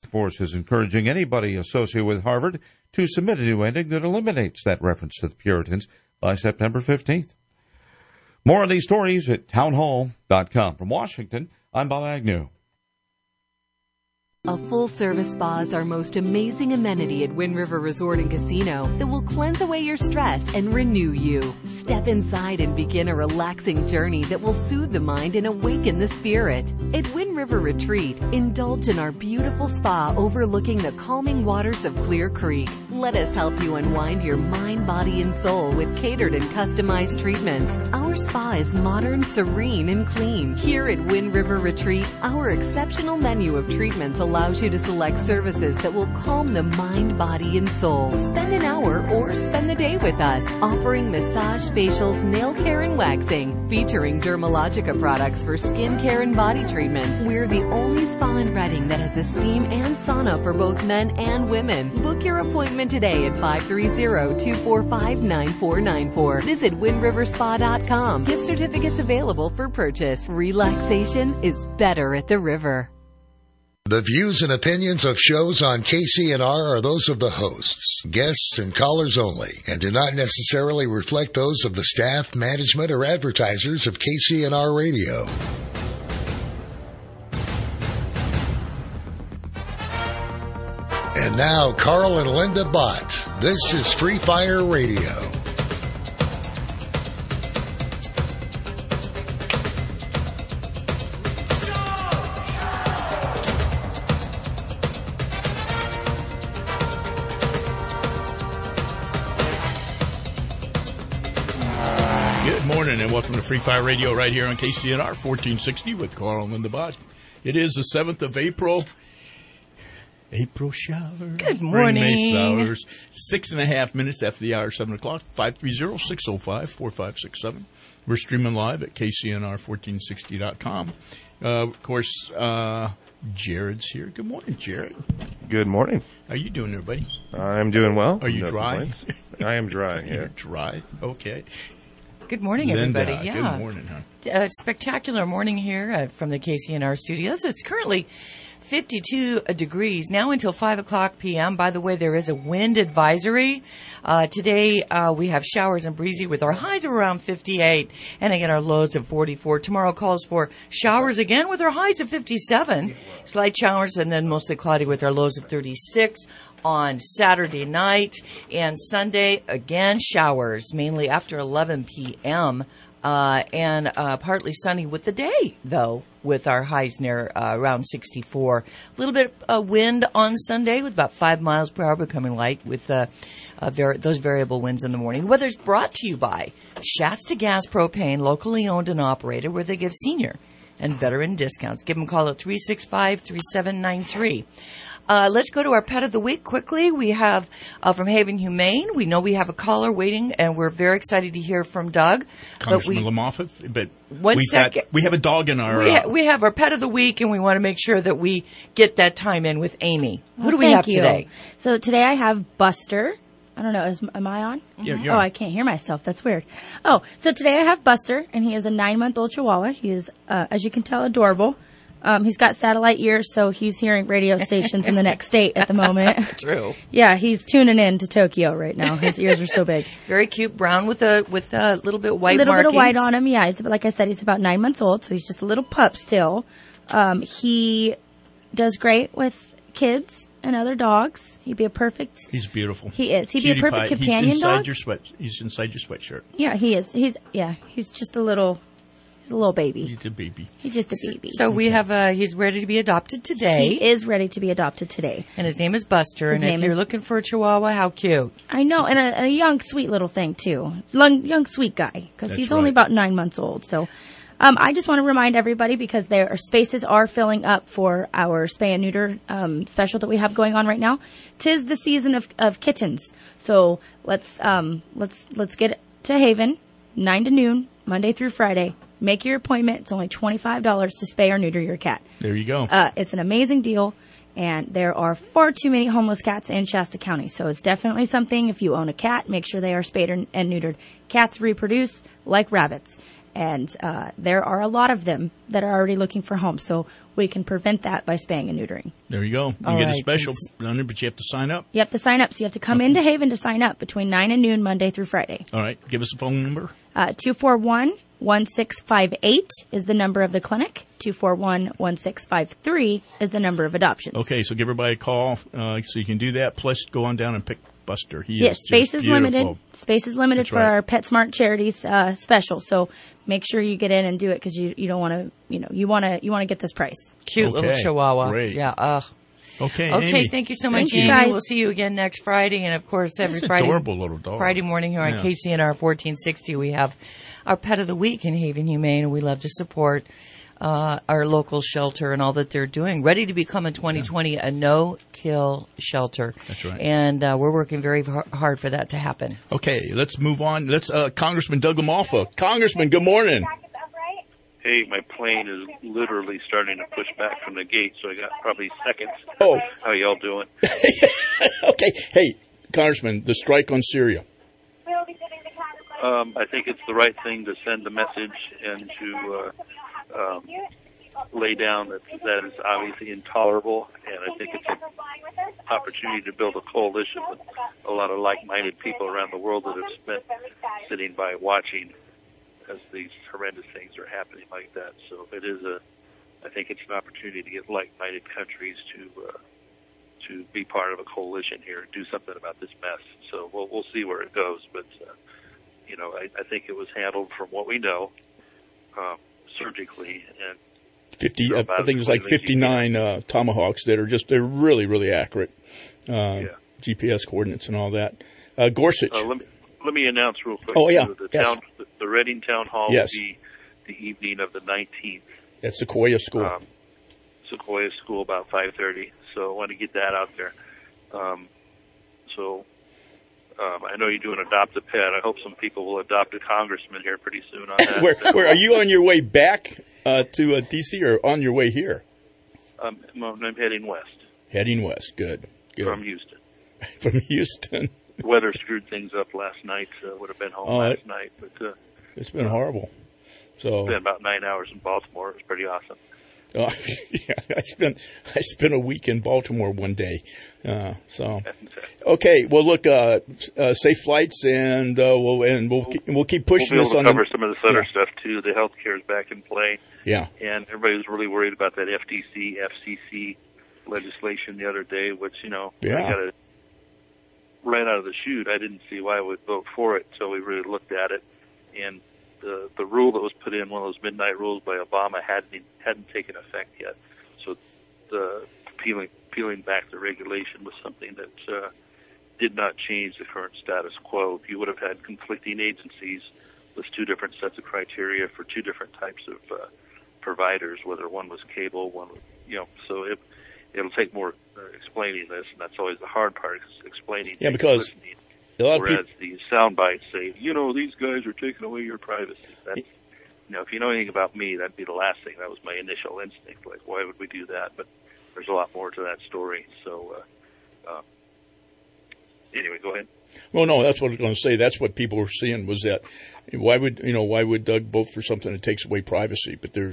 Force is encouraging anybody associated with Harvard to submit a new ending that eliminates that reference to the Puritans by September 15th. More of these stories at townhall.com. From Washington, I'm Bob Agnew. A full-service spa is our most amazing amenity at Wind River Resort and Casino that will cleanse away your stress and renew you. Step inside and begin a relaxing journey that will soothe the mind and awaken the spirit. At Wind River Retreat, indulge in our beautiful spa overlooking the calming waters of Clear Creek. Let us help you unwind your mind, body, and soul with catered and customized treatments. Our spa is modern, serene, and clean. Here at Wind River Retreat, our exceptional menu of treatments allows you to select services that will calm the mind, body, and soul. Spend an hour or spend the day with us, offering massage, facials, nail care, and waxing, featuring Dermalogica products for skin care and body treatments. We're the only spa in Reading that has a steam and sauna for both men and women. Book your appointment today at 530-245-9494. Visit windriverspa.com. Gift certificates available for purchase. Relaxation is better at the river. The views and opinions of shows on KCNR are those of the hosts, guests, and callers only, and do not necessarily reflect those of the staff, management, or advertisers of KCNR Radio. And now, Carl and Linda Bott. This is Free Fire Radio. And welcome to Free Fire Radio right here on KCNR 1460 with Carl and Linda Bott. It is the 7th of April. April showers. Good morning. May flowers. 6.5 minutes after the hour, 7 o'clock. 530-605-4567. We're streaming live at KCNR1460.com. Of course, Jared's here. Good morning, Jared. Good morning. How you doing there, buddy? I'm doing well. Are you dry? I am dry, yeah. You're dry? Okay. Good morning, Linda, everybody. Yeah. Good morning, huh? Spectacular morning here from the KCNR studios. It's currently 52 degrees now until 5 o'clock p.m. By the way, there is a wind advisory. Today, we have showers and breezy with our highs of around 58 and again our lows of 44. Tomorrow calls for showers again with our highs of 57. Slight showers and then mostly cloudy with our lows of 36. On Saturday night and Sunday, again, showers, mainly after 11 p.m., and partly sunny with the day, though, with our highs near around 64. A little bit of wind on Sunday with about 5 miles per hour, becoming light with those variable winds in the morning. The weather's brought to you by Shasta Gas Propane, locally owned and operated, where they give senior and veteran discounts. Give them a call at 365-3793. Let's go to our pet of the week quickly. We have from Haven Humane. We know we have a caller waiting, and we're very excited to hear from Doug. Congressman Lamoffett, but we have a dog in our... We have our pet of the week, and we want to make sure that we get that time in with Amy. Who do we have today? So today I have Buster. I don't know. Am I on? Yeah, Oh, I can't hear myself. That's weird. Oh, so today I have Buster, and he is a 9-month-old Chihuahua. He is, as you can tell, adorable. He's got satellite ears, so he's hearing radio stations in the next state at the moment. True. Yeah, he's tuning in to Tokyo right now. His ears are so big. Very cute, brown with a little bit white markings. A little bit of white on him, yeah. He's, like I said, he's about 9 months old, so he's just a little pup still. He does great with kids and other dogs. He'd be a perfect... He's beautiful. He is. He'd be a perfect companion dog. He's inside your sweatshirt. Yeah, he is. He's just a little... He's a little baby. He's a baby. He's just a baby. So we have he's ready to be adopted today. He is ready to be adopted today. And his name is Buster. And if you're looking for a Chihuahua, how cute. I know. And a young, sweet little thing, too. Young, sweet guy. Because he's only about 9 months old. So I just want to remind everybody, because their spaces are filling up for our spay and neuter special that we have going on right now. 'Tis the season of kittens. So let's get to Haven, 9 to noon, Monday through Friday. Make your appointment. It's only $25 to spay or neuter your cat. There you go. It's an amazing deal, and there are far too many homeless cats in Shasta County. So it's definitely something. If you own a cat, make sure they are spayed and neutered. Cats reproduce like rabbits, And there are a lot of them that are already looking for homes. So we can prevent that by spaying and neutering. There you go. You All get right, a special, thanks. but you have to sign up. You have to sign up. So you have to come into Haven to sign up between 9 and noon, Monday through Friday. All right. Give us a phone number. 241-1658 is the number of the clinic. 241-1653 is the number of adoptions. Okay, so give everybody a call so you can do that. Plus, go on down and pick Buster. Yes, space is limited. Space is limited That's for right. our PetSmart Charities special. So make sure you get in and do it because you don't want to, you want to get this price. Cute little Okay, Chihuahua. great. Yeah. Okay, Okay, Amy. thank you so much, Thank you, Amy. guys. We'll see you again next Friday, and of course every That's Friday. adorable little dog. Friday morning here on Yeah. KCNR 1460, we have our Pet of the Week in Haven Humane, and we love to support our local shelter and all that they're doing. Ready to become in 2020 a no-kill shelter. That's right. And we're working very hard for that to happen. Okay, let's move on. Let's Congressman Doug LaMalfa. Congressman, good morning. Hey, my plane is literally starting to push back from the gate, so I got probably seconds. Oh. How y'all doing? Okay, hey, Congressman, the strike on Syria. I think it's the right thing to send a message and to lay down that is obviously intolerable, and I think it's an opportunity to build a coalition with a lot of like-minded people around the world that have spent sitting by watching as these horrendous things are happening like that. So it is I think it's an opportunity to get like-minded countries to be part of a coalition here and do something about this mess. So we'll see where it goes, but I think it was handled from what we know surgically and 50, I think it's like 59 Tomahawks that are they're really, really accurate. GPS coordinates and all that. Gorsuch. Let me announce real quick. Oh, yeah. The Reading Town Hall Yes. will be the evening of the 19th. At Sequoia School. Sequoia School, about 5:30. So I want to get that out there. I know you're doing Adopt a Pet. I hope some people will adopt a congressman here pretty soon on that. Where are you on your way back to D.C. or on your way here? I'm heading west. Heading west. Good. From Houston. From Houston. The weather screwed things up last night. Would have been home last night, but it's been horrible. So spent about 9 hours in Baltimore. It was pretty awesome. Yeah, I spent a week in Baltimore one day. Okay. Well, look, safe flights, and we'll keep pushing we'll this be on. We'll cover some of this other stuff too. The health care is back in play. Yeah. And everybody was really worried about that FCC legislation the other day, which I got to right out of the chute. I didn't see why I would vote for it until we really looked at it, and the rule that was put in, one of those midnight rules by Obama, hadn't taken effect yet. So the peeling back the regulation was something that did not change the current status quo. You would have had conflicting agencies with two different sets of criteria for two different types of providers, whether one was cable, one was, so it'll take more explaining this, and that's always the hard part, is explaining. Yeah, because a lot of whereas these sound bites say, these guys are taking away your privacy. That's, if you know anything about me, that'd be the last thing. That was my initial instinct. Like, why would we do that? But there's a lot more to that story. So, anyway, go ahead. Well, no, that's what I was going to say. That's what people were seeing was that why would Doug vote for something that takes away privacy? But there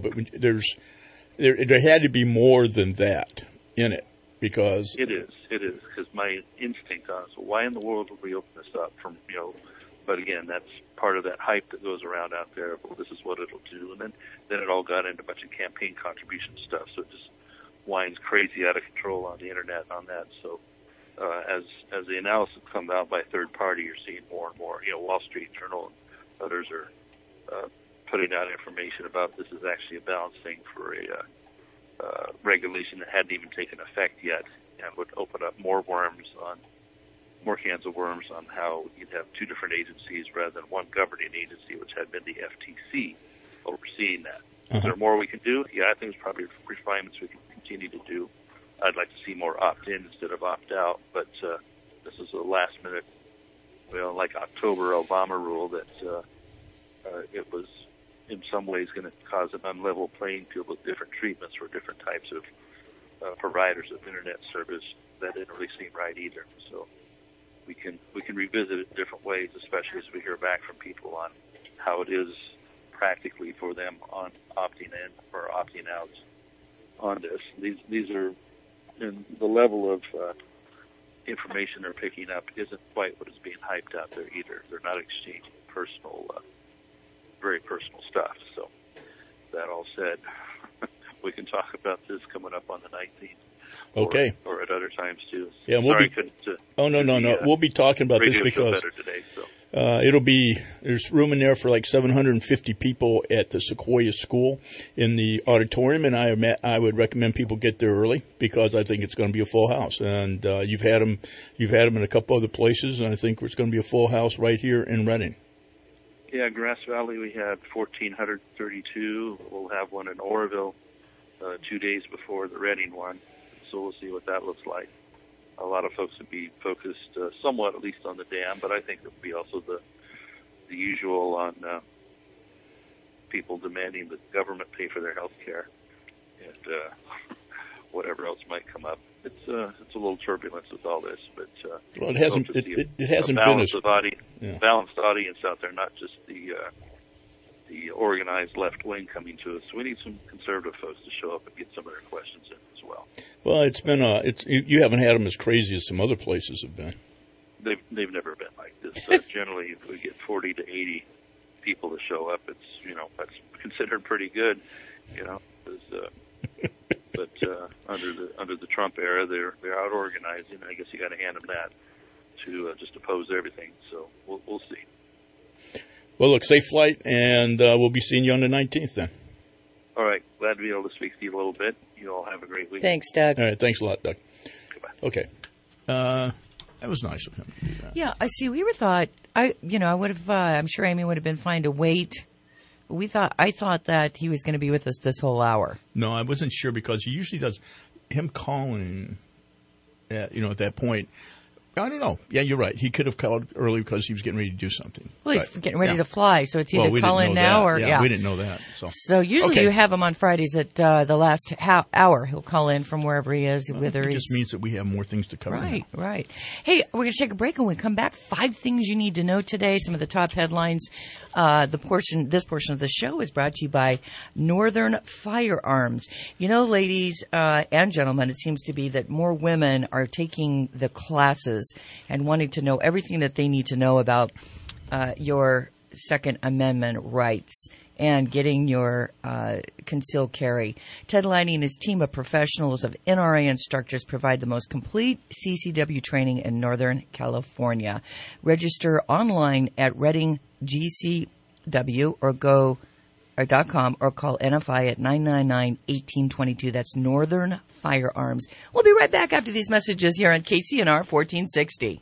had to be more than that in it, because it is because my instinct on it. So why in the world would we open this up from But again, that's part of that hype that goes around out there. Well, this is what it'll do, and then it all got into a bunch of campaign contribution stuff. So it just winds crazy out of control on the internet on that. So as the analysis comes out by third party, you're seeing more and more. Wall Street Journal and others are putting out information about this is actually a balancing for a regulation that hadn't even taken effect yet, and would open up more cans of worms on how you'd have two different agencies rather than one governing agency, which had been the FTC overseeing that. Is there more we can do? Yeah, I think there's probably refinements we can continue to do. I'd like to see more opt-in instead of opt-out, but this is a last-minute, like October Obama rule that it was in some ways going to cause an unlevel playing field with different treatments for different types of providers of internet service. That didn't really seem right either. So we can revisit it in different ways, especially as we hear back from people on how it is practically for them on opting in or opting out on this. These are, and the level of information they're picking up isn't quite what is being hyped out there either. They're not exchanging personal, very personal stuff. So that all said, we can talk about this coming up on the 19th. Okay. Or at other times too. Yeah, no. We'll be talking about this because today, so. There's room in there for like 750 people at the Sequoia School in the auditorium, and I would recommend people get there early because I think it's going to be a full house. And you've had them in a couple other places, and I think it's going to be a full house right here in Reading. Yeah, Grass Valley we had 1,432. We'll have one in Oroville 2 days before the Reading one, so we'll see what that looks like. A lot of folks would be focused somewhat, at least, on the dam, but I think it would be also the usual on people demanding that the government pay for their health care and whatever else might come up. It's a little turbulence with all this, but well, it hasn't been a balanced audience out there, not just the organized left wing coming to us. We need some conservative folks to show up and get some of their questions in as well. Well, it's been you haven't had them as crazy as some other places have been. They've never been like this. Generally, if we get 40 to 80 people to show up, it's that's considered pretty good. But under the Trump era, they're out organizing. I guess you got to hand them that to just oppose everything. So we'll see. Well, look, safe flight, and we'll be seeing you on the 19th then. All right. Glad to be able to speak to you a little bit. You all have a great week. Thanks, Doug. All right. Thanks a lot, Doug. Goodbye. Okay. That was nice of him to do that. Yeah, I see. We thought, I would have, I'm sure Amy would have been fine to wait. I thought that he was going to be with us this whole hour. No, I wasn't sure because he usually does. Him calling, at that point. I don't know. Yeah, you're right. He could have called early because he was getting ready to do something. Well, he's getting ready to fly, so it's either call in now or we didn't know that. So usually you have him on Fridays at the last hour. He'll call in from wherever he is, whether he's. It just means that we have more things to cover. Right. Hey, we're going to take a break, and when we come back, 5 things you need to know today. Some of the top headlines. This portion of the show is brought to you by Northern Firearms. Ladies and gentlemen, it seems to be that more women are taking the classes and wanting to know everything that they need to know about your Second Amendment rights and getting your concealed carry. Ted Lighty and his team of professionals of NRA instructors provide the most complete CCW training in Northern California. Register online at Reading GCW or .com or call NFI at 999-1822. That's Northern Firearms. We'll be right back after these messages here on KCNR 1460.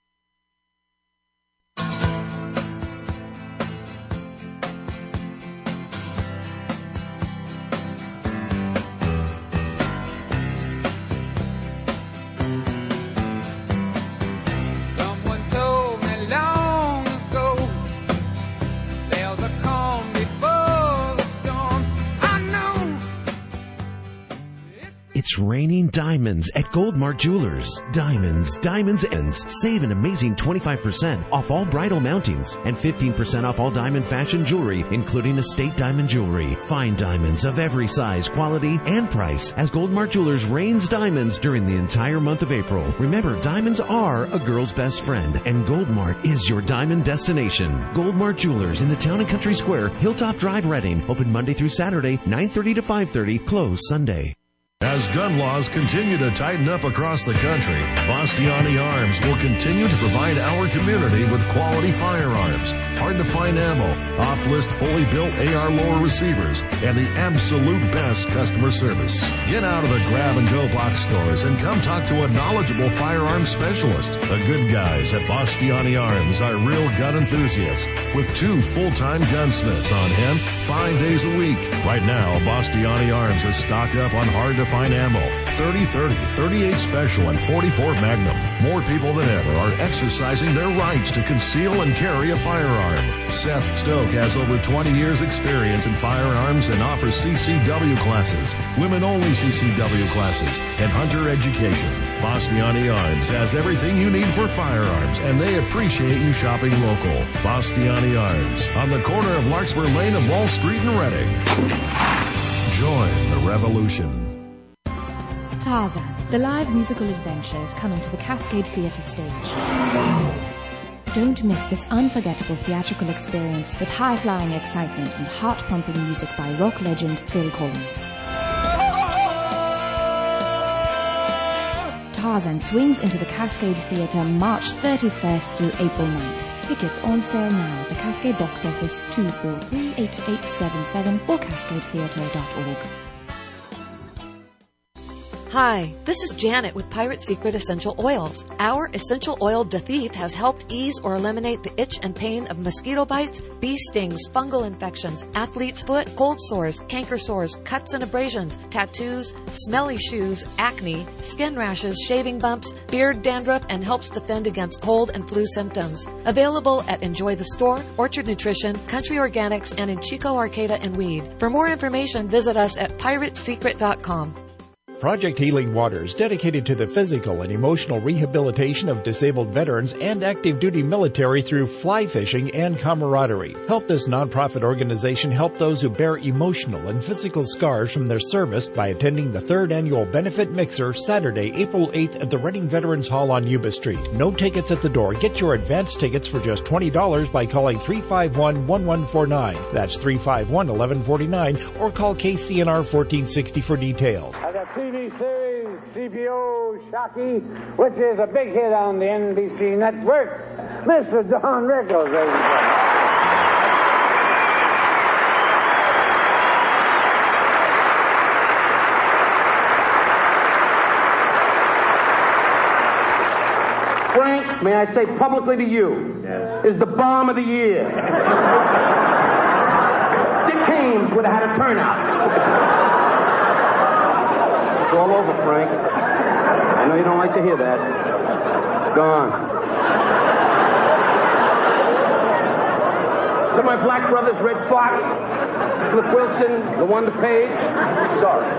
It's raining diamonds at Goldmark Jewelers. Diamonds, ends. Save an amazing 25% off all bridal mountings and 15% off all diamond fashion jewelry, including estate diamond jewelry. Find diamonds of every size, quality, and price as Goldmark Jewelers rains diamonds during the entire month of April. Remember, diamonds are a girl's best friend, and Goldmark is your diamond destination. Goldmark Jewelers in the Town and Country Square, Hilltop Drive, Reading. Open Monday through Saturday, 9:30 to 5:30. Closed Sunday. As gun laws continue to tighten up across the country, Bastiani Arms will continue to provide our community with quality firearms, hard-to-find ammo, off-list fully built AR lower receivers, and the absolute best customer service. Get out of the grab-and-go box stores and come talk to a knowledgeable firearms specialist. The good guys at Bastiani Arms are real gun enthusiasts with 2 full-time gunsmiths on hand 5 days a week. Right now, Bastiani Arms is stocked up on hard-to-find fine ammo, 30-30, 38 Special, and 44 Magnum. More people than ever are exercising their rights to conceal and carry a firearm. Seth Stoke has over 20 years experience in firearms and offers CCW classes, women-only CCW classes, and hunter education. Bastiani Arms has everything you need for firearms, and they appreciate you shopping local. Bastiani Arms, on the corner of Larkspur Lane and Wall Street in Reading. Join the revolution. Tarzan, the live musical adventure is coming to the Cascade Theatre stage. Don't miss this unforgettable theatrical experience with high-flying excitement and heart-pumping music by rock legend Phil Collins. Tarzan swings into the Cascade Theatre March 31st through April 9th. Tickets on sale now at the Cascade box office 243-8877 or cascadetheatre.org. Hi, this is Janet with Pirate Secret Essential Oils. Our essential oil Dathief has helped ease or eliminate the itch and pain of mosquito bites, bee stings, fungal infections, athlete's foot, cold sores, canker sores, cuts and abrasions, tattoos, smelly shoes, acne, skin rashes, shaving bumps, beard dandruff, and helps defend against cold and flu symptoms. Available at Enjoy the Store, Orchard Nutrition, Country Organics, and in Chico, Arcata, and Weed. For more information, visit us at piratesecret.com. Project Healing Waters, dedicated to the physical and emotional rehabilitation of disabled veterans and active duty military through fly fishing and camaraderie. Help this nonprofit organization help those who bear emotional and physical scars from their service by attending the 3rd annual Benefit Mixer Saturday, April 8th at the Reading Veterans Hall on Yuba Street. No tickets at the door. Get your advance tickets for just $20 by calling 351-1149. That's 351-1149, or call KCNR 1460 for details. TV series CPO Shockey, which is a big hit on the NBC network. Mr. Don Rickles, ladies and gentlemen. Frank, may I say publicly to you, is the bomb of the year. Dick Haymes would have had a turnout. It's all over, Frank. I know you don't like to hear that. It's gone. To my black brothers, Red Fox, Flip Wilson, LaWanda Page, sorry.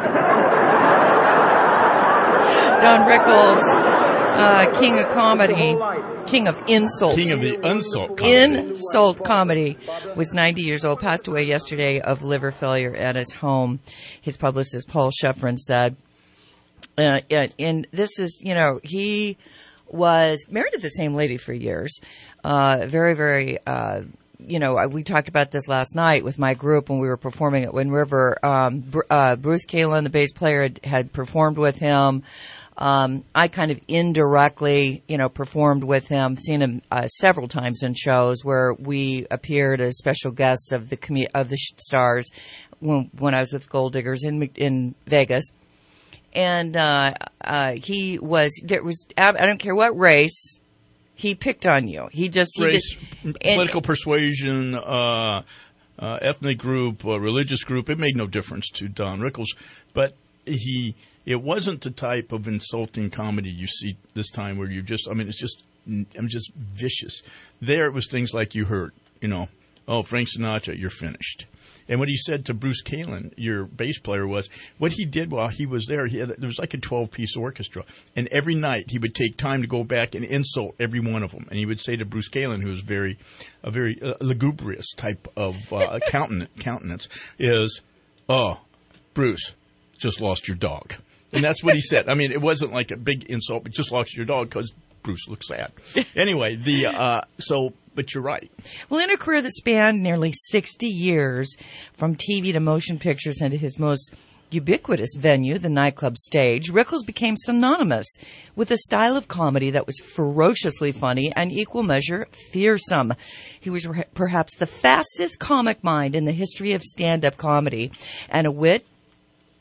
Don Rickles, king of comedy, king of insult. King of the insult comedy. Insult comedy. Was 90 years old, passed away yesterday of liver failure at his home. His publicist, Paul Schifrin, said, and this is, he was married to the same lady for years. Very, very, we talked about this last night with my group when we were performing at Wind River. Bruce Kalin, the bass player, had performed with him. I kind of indirectly, performed with him, seen him several times in shows where we appeared as special guests of the stars when I was with Gold Diggers in Vegas. And I don't care what race, he picked on you. Race, political persuasion, ethnic group, religious group, it made no difference to Don Rickles. But it wasn't the type of insulting comedy you see this time where I'm just vicious. There it was things like you heard, oh, Frank Sinatra, you're finished. And what he said to Bruce Kalin, your bass player, was what he did while he was there. There was like a 12-piece orchestra, and every night he would take time to go back and insult every one of them. And he would say to Bruce Kalin, who was a very lugubrious type of countenance, is, "Oh, Bruce, just lost your dog." And that's what he said. I mean, it wasn't like a big insult, but just lost your dog because Bruce looks sad. Anyway, but you're right. Well, in a career that spanned nearly 60 years, from TV to motion pictures and to his most ubiquitous venue, the nightclub stage, Rickles became synonymous with a style of comedy that was ferociously funny and equal measure fearsome. He was perhaps the fastest comic mind in the history of stand-up comedy, and a wit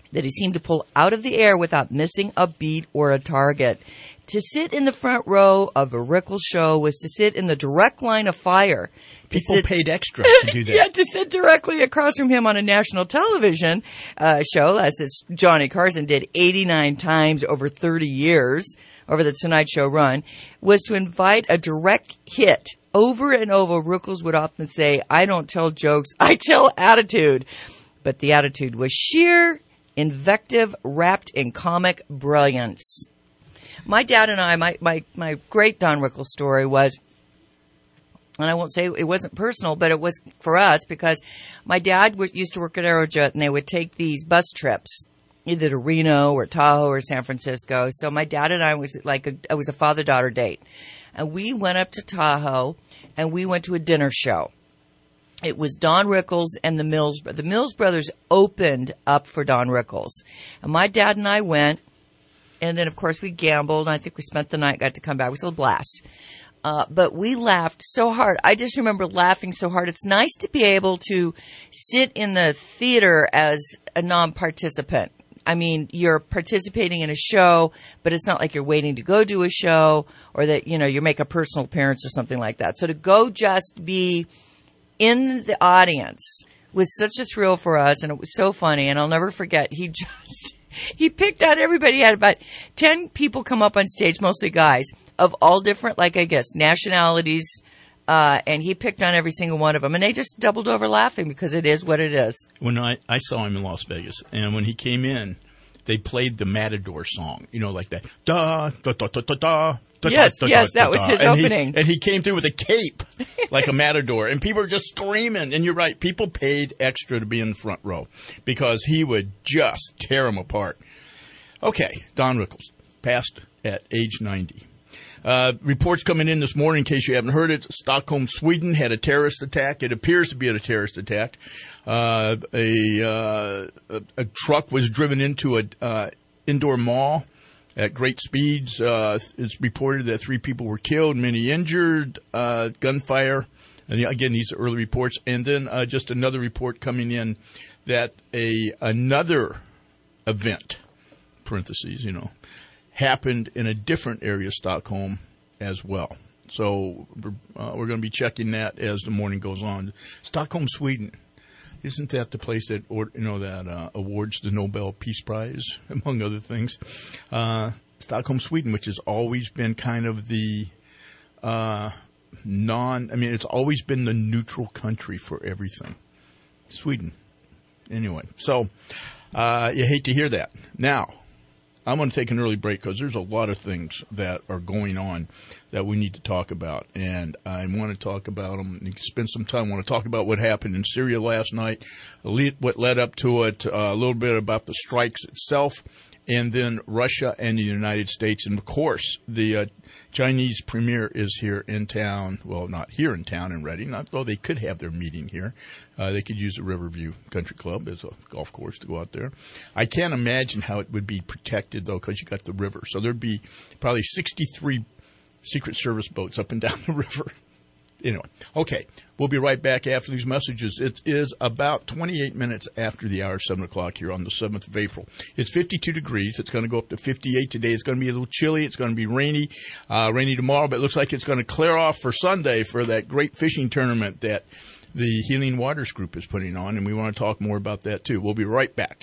that he seemed to pull out of the air without missing a beat or a target. To sit in the front row of a Rickles show was to sit in the direct line of fire. People paid extra to do that. Yeah, to sit directly across from him on a national television show, as Johnny Carson did 89 times over 30 years, over the Tonight Show run, was to invite a direct hit. Over and over, Rickles would often say, "I don't tell jokes, I tell attitude." But the attitude was sheer invective wrapped in comic brilliance. My dad and I, my great Don Rickles story was, and I won't say it wasn't personal, but it was for us because my dad used to work at Aerojet, and they would take these bus trips, either to Reno or Tahoe or San Francisco. So my dad and I it was a father-daughter date. And we went up to Tahoe, and we went to a dinner show. It was Don Rickles and the Mills. The Mills brothers opened up for Don Rickles. And my dad and I went. And then, of course, we gambled, and I think we spent the night, got to come back. It was a blast. But we laughed so hard. I just remember laughing so hard. It's nice to be able to sit in the theater as a non-participant. I mean, you're participating in a show, but it's not like you're waiting to go do a show or that, you make a personal appearance or something like that. So to go just be in the audience was such a thrill for us, and it was so funny. And I'll never forget, he picked out everybody. He had about 10 people come up on stage, mostly guys, of all different, nationalities, and he picked on every single one of them. And they just doubled over laughing because it is what it is. When I saw him in Las Vegas, and when he came in, they played the Matador song, like that. Da, da, da, da, da, da. Yes, that was his opening. And he came through with a cape, like a matador. And people were just screaming. And you're right, people paid extra to be in the front row because he would just tear them apart. Okay, Don Rickles passed at age 90. Reports coming in this morning, in case you haven't heard it, Stockholm, Sweden had a terrorist attack. It appears to be a terrorist attack. A truck was driven into an indoor mall at great speeds. It's reported that 3 people were killed, many injured, gunfire. And again, these are early reports. And then just another report coming in that another event, parentheses, happened in a different area of Stockholm as well. So we're going to be checking that as the morning goes on. Stockholm, Sweden. Isn't that the place that awards the Nobel Peace Prize, among other things? Stockholm, Sweden, which has always been kind of the it's always been the neutral country for everything. Sweden. Anyway, so you hate to hear that. Now, I'm going to take an early break because there's a lot of things that are going on that we need to talk about. And I want to talk about them and spend some time. I want to talk about what happened in Syria last night, what led up to it, a little bit about the strikes itself, and then Russia and the United States. And, of course, the Chinese premier is here in town. Well, not here in town in Reading, though they could have their meeting here. They could use the Riverview Country Club as a golf course to go out there. I can't imagine how it would be protected, though, because you got the river. So there'd be probably 63 Secret Service boats up and down the river. Anyway, okay, we'll be right back after these messages. It is about 28 minutes after the hour, 7 o'clock here on the 7th of April. It's 52 degrees. It's going to go up to 58 today. It's going to be a little chilly. It's going to be rainy tomorrow, but it looks like it's going to clear off for Sunday for that great fishing tournament that the Healing Waters Group is putting on, and we want to talk more about that, too. We'll be right back.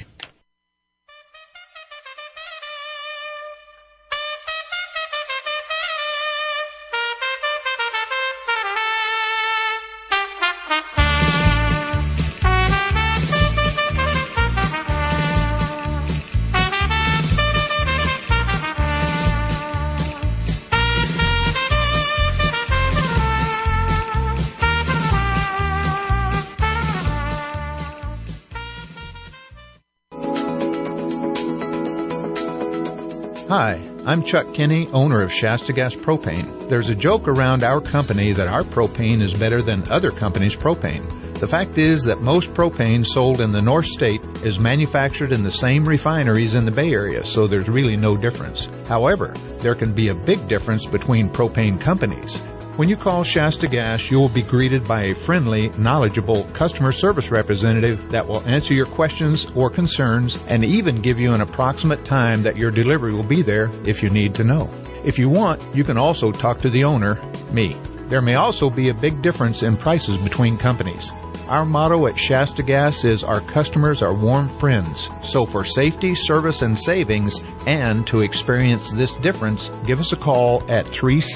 Hi, I'm Chuck Kinney, owner of Shasta Gas Propane. There's a joke around our company that our propane is better than other companies' propane. The fact is that most propane sold in the North State is manufactured in the same refineries in the Bay Area, so there's really no difference. However, there can be a big difference between propane companies. When you call Shasta Gas, you will be greeted by a friendly, knowledgeable customer service representative that will answer your questions or concerns and even give you an approximate time that your delivery will be there if you need to know. If you want, you can also talk to the owner, me. There may also be a big difference in prices between companies. Our motto at Shasta Gas is our customers are warm friends. So for safety, service, and savings, and to experience this difference, give us a call at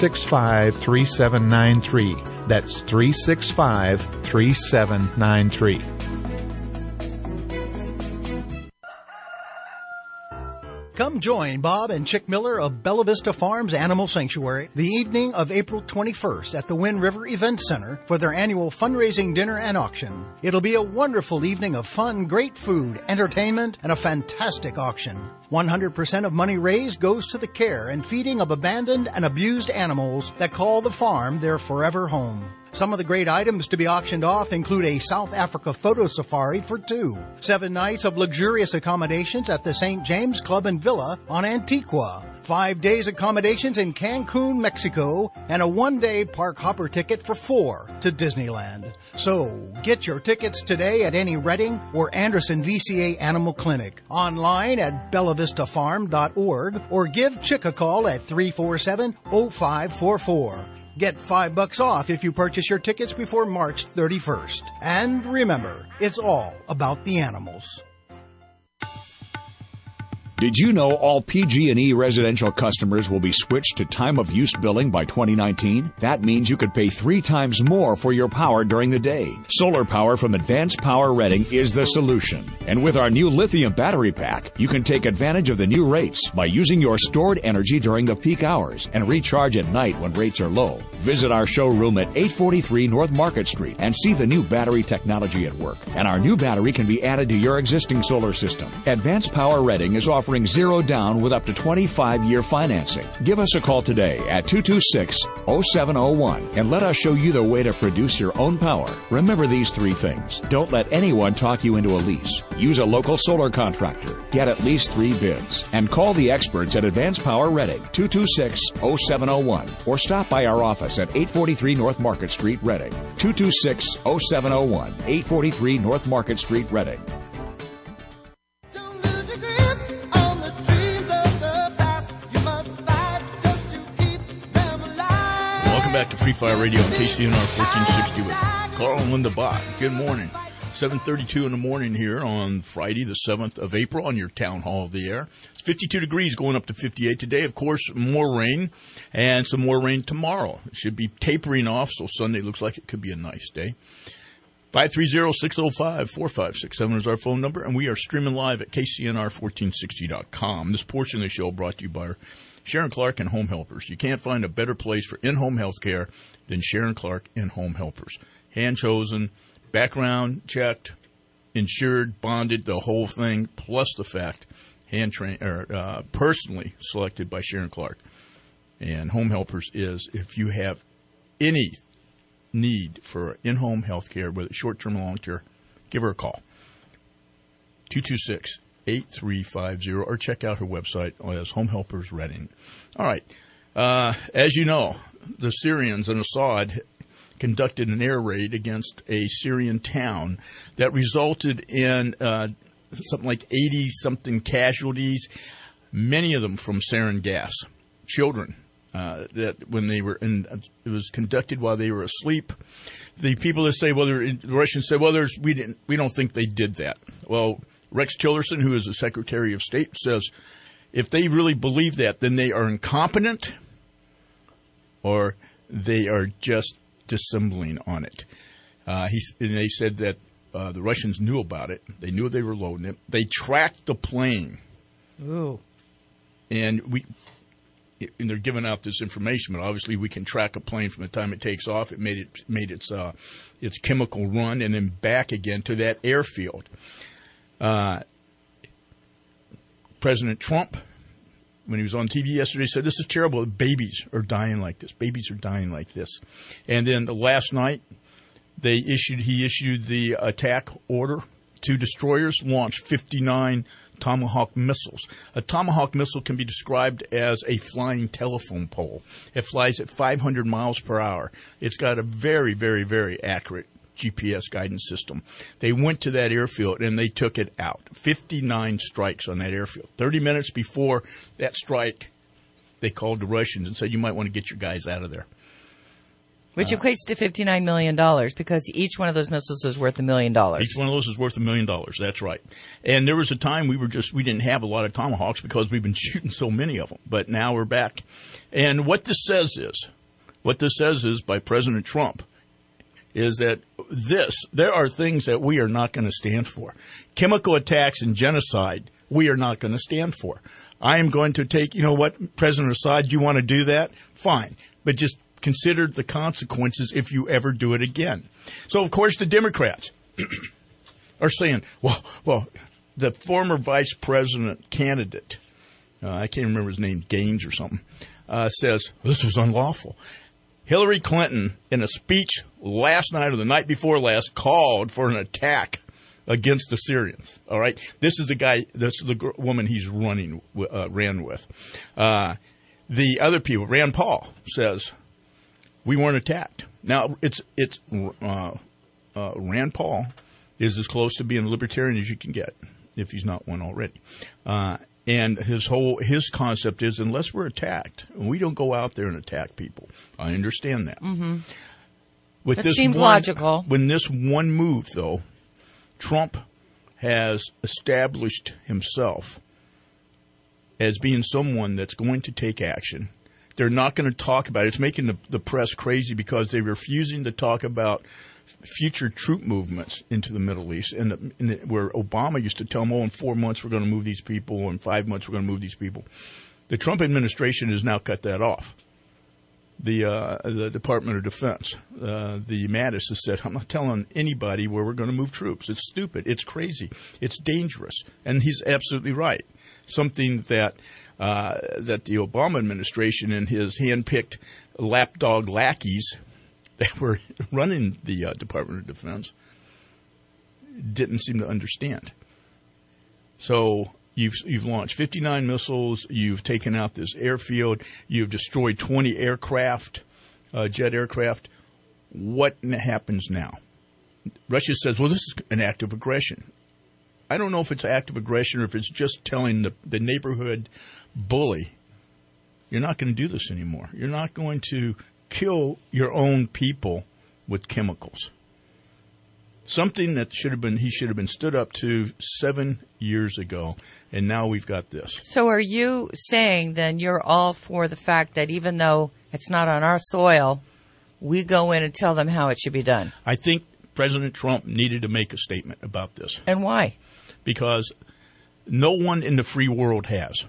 365-3793. That's 365-3793. Come join Bob and Chick Miller of Bella Vista Farms Animal Sanctuary the evening of April 21st at the Wind River Event Center for their annual fundraising dinner and auction. It'll be a wonderful evening of fun, great food, entertainment, and a fantastic auction. 100% of money raised goes to the care and feeding of abandoned and abused animals that call the farm their forever home. Some of the great items to be auctioned off include a South Africa photo safari for 2, 7 nights of luxurious accommodations at the St. James Club and Villa on Antigua, 5 days accommodations in Cancun, Mexico, and a 1-day park hopper ticket for 4 to Disneyland. So, get your tickets today at any Redding or Anderson VCA Animal Clinic, online at bellavistafarm.org, or give Chick a call at 347-0544. Get $5 off if you purchase your tickets before March 31st. And remember, it's all about the animals. Did you know all PG&E residential customers will be switched to time-of-use billing by 2019? That means you could pay 3 times more for your power during the day. Solar power from Advanced Power Redding is the solution. And with our new lithium battery pack, you can take advantage of the new rates by using your stored energy during the peak hours and recharge at night when rates are low. Visit our showroom at 843 North Market Street and see the new battery technology at work. And our new battery can be added to your existing solar system. Advanced Power Redding is offering 0 down with up to 25-year financing. Give us a call today at 226-0701 and let us show you the way to produce your own power. Remember these 3 things. Don't let anyone talk you into a lease. Use a local solar contractor. Get at least 3 bids. And call the experts at Advanced Power Redding, 226-0701, or stop by our office at 843 North Market Street, Redding. 226-0701, 843 North Market Street, Redding. Back to Free Fire Radio on KCNR 1460 with Carl and Linda Bott. Good morning. 7:32 in the morning here on Friday, the 7th of April, on your Town Hall of the Air. It's 52 degrees, going up to 58 today. Of course, more rain, and some more rain tomorrow. It should be tapering off, so Sunday looks like it could be a nice day. 530-605-4567 is our phone number, and we are streaming live at KCNR1460.com. This portion of the show brought to you by Sharon Clark and Home Helpers. You can't find a better place for in-home health care than Sharon Clark and Home Helpers. Hand-chosen, background checked, insured, bonded, the whole thing, plus the fact personally selected by Sharon Clark. And Home Helpers is, if you have any need for in-home health care, whether short-term or long-term, give her a call. 226-8350, or check out her website as Home Helpers Redding. All right. As you know, the Syrians and Assad conducted an air raid against a Syrian town that resulted in something like 80-something casualties, many of them from sarin gas. Children, that when they were in, it was conducted while they were asleep. The people that say, the Russians say, we don't think they did that. Well, Rex Tillerson, who is the Secretary of State, says if they really believe that, then they are incompetent or they are just dissembling on it. And they said that the Russians knew about it. They knew they were loading it. They tracked the plane. Ooh. And they're giving out this information, but obviously we can track a plane from the time it takes off. It made its chemical run and then back again to that airfield. President Trump, when he was on TV yesterday, said, this is terrible. Babies are dying like this. Babies are dying like this. And then last night, he issued the attack order. 2 destroyers launched 59 Tomahawk missiles. A Tomahawk missile can be described as a flying telephone pole. It flies at 500 miles per hour. It's got a very, very, very accurate GPS guidance system. They went to that airfield and they took it out. 59 strikes on that airfield. 30 minutes before that strike, they called the Russians and said, you might want to get your guys out of there. Which equates to $59 million because each one of those missiles is worth $1 million. Each one of those is worth $1 million. That's right. And there was a time we didn't have a lot of Tomahawks because we've been shooting so many of them. But now we're back. And what this says is by President Trump is that there are things that we are not going to stand for. Chemical attacks and genocide, we are not going to stand for. I am going to take, you know what, President Assad, you want to do that? Fine. But just consider the consequences if you ever do it again. So, of course, the Democrats are saying, well, the former vice president candidate, I can't remember his name, Gaines or something, says this was unlawful. Hillary Clinton, in a speech last night or the night before last, called for an attack against the Syrians. All right, this is the woman he's ran with. The other people, Rand Paul says we weren't attacked. Now Rand Paul is as close to being a libertarian as you can get, if he's not one already. And his concept is unless we're attacked, we don't go out there and attack people. I understand that. Mm-hmm. That seems logical. When this one move, though, Trump has established himself as being someone that's going to take action. They're not going to talk about it. It's making the press crazy because they're refusing to talk about future troop movements into the Middle East, and where Obama used to tell them, in 4 months we're going to move these people, or in 5 months we're going to move these people. The Trump administration has now cut that off. The Department of Defense, the Mattis has said, I'm not telling anybody where we're going to move troops. It's stupid. It's crazy. It's dangerous. And he's absolutely right. Something that the Obama administration and his hand-picked lapdog lackeys that were running the Department of Defense didn't seem to understand. So you've launched 59 missiles. You've taken out this airfield. You've destroyed 20 aircraft, jet aircraft. What happens now? Russia says, well, this is an act of aggression. I don't know if it's an act of aggression or if it's just telling the neighborhood bully, you're not going to do this anymore. You're not going to kill your own people with chemicals. Something that he should have been stood up to 7 years ago, and now we've got this. So are you saying then you're all for the fact that even though it's not on our soil, we go in and tell them how it should be done? I think President Trump needed to make a statement about this. And why? Because no one in the free world has.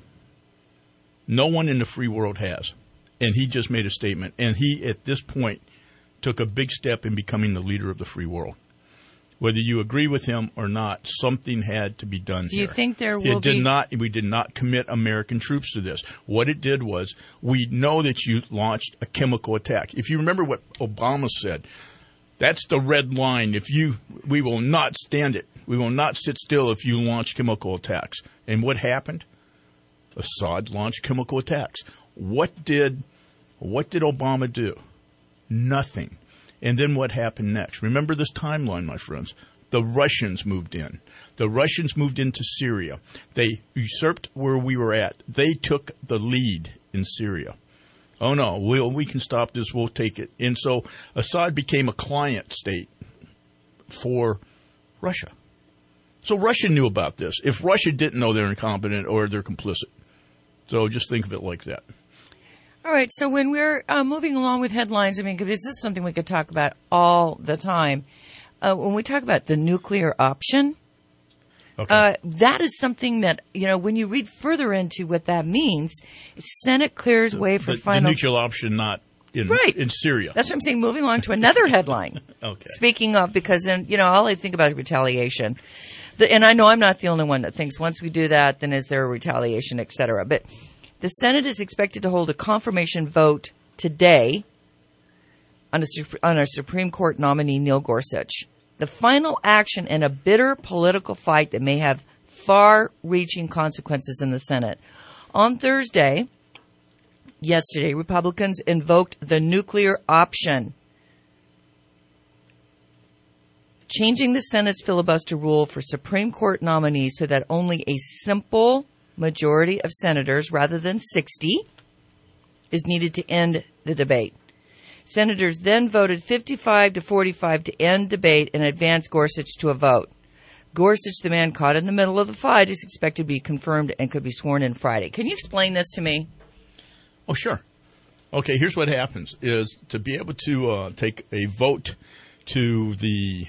No one in the free world has. And he just made a statement. And he, at this point, took a big step in becoming the leader of the free world. Whether you agree with him or not, something had to be done here. Do you think there will be... We did not commit American troops to this. What it did was, we know that you launched a chemical attack. If you remember what Obama said, that's the red line. We will not stand it. We will not sit still if you launch chemical attacks. And what happened? Assad launched chemical attacks. What did Obama do? Nothing. And then what happened next? Remember this timeline, my friends. The Russians moved in. The Russians moved into Syria. They usurped where we were at. They took the lead in Syria. Oh, no, we can stop this. We'll take it. And so Assad became a client state for Russia. So Russia knew about this. If Russia didn't know, they're incompetent or they're complicit. So just think of it like that. All right. So when we're moving along with headlines, I mean, because this is something we could talk about all the time. When we talk about the nuclear option, okay. That is something that, when you read further into what that means, Senate clears way for final... The nuclear option not in Syria. That's what I'm saying. Moving along to another headline. Okay. Speaking of, because then, all I think about is retaliation. And I know I'm not the only one that thinks once we do that, then is there a retaliation, et cetera. But the Senate is expected to hold a confirmation vote today on our Supreme Court nominee, Neil Gorsuch. The final action in a bitter political fight that may have far-reaching consequences in the Senate. On Thursday, yesterday, Republicans invoked the nuclear option, changing the Senate's filibuster rule for Supreme Court nominees so that only a simple majority of senators, rather than 60, is needed to end the debate. Senators then voted 55 to 45 to end debate and advance Gorsuch to a vote. Gorsuch, the man caught in the middle of the fight, is expected to be confirmed and could be sworn in Friday. Can you explain this to me? Oh, sure. Okay, here's what happens, is to be able to take a vote to the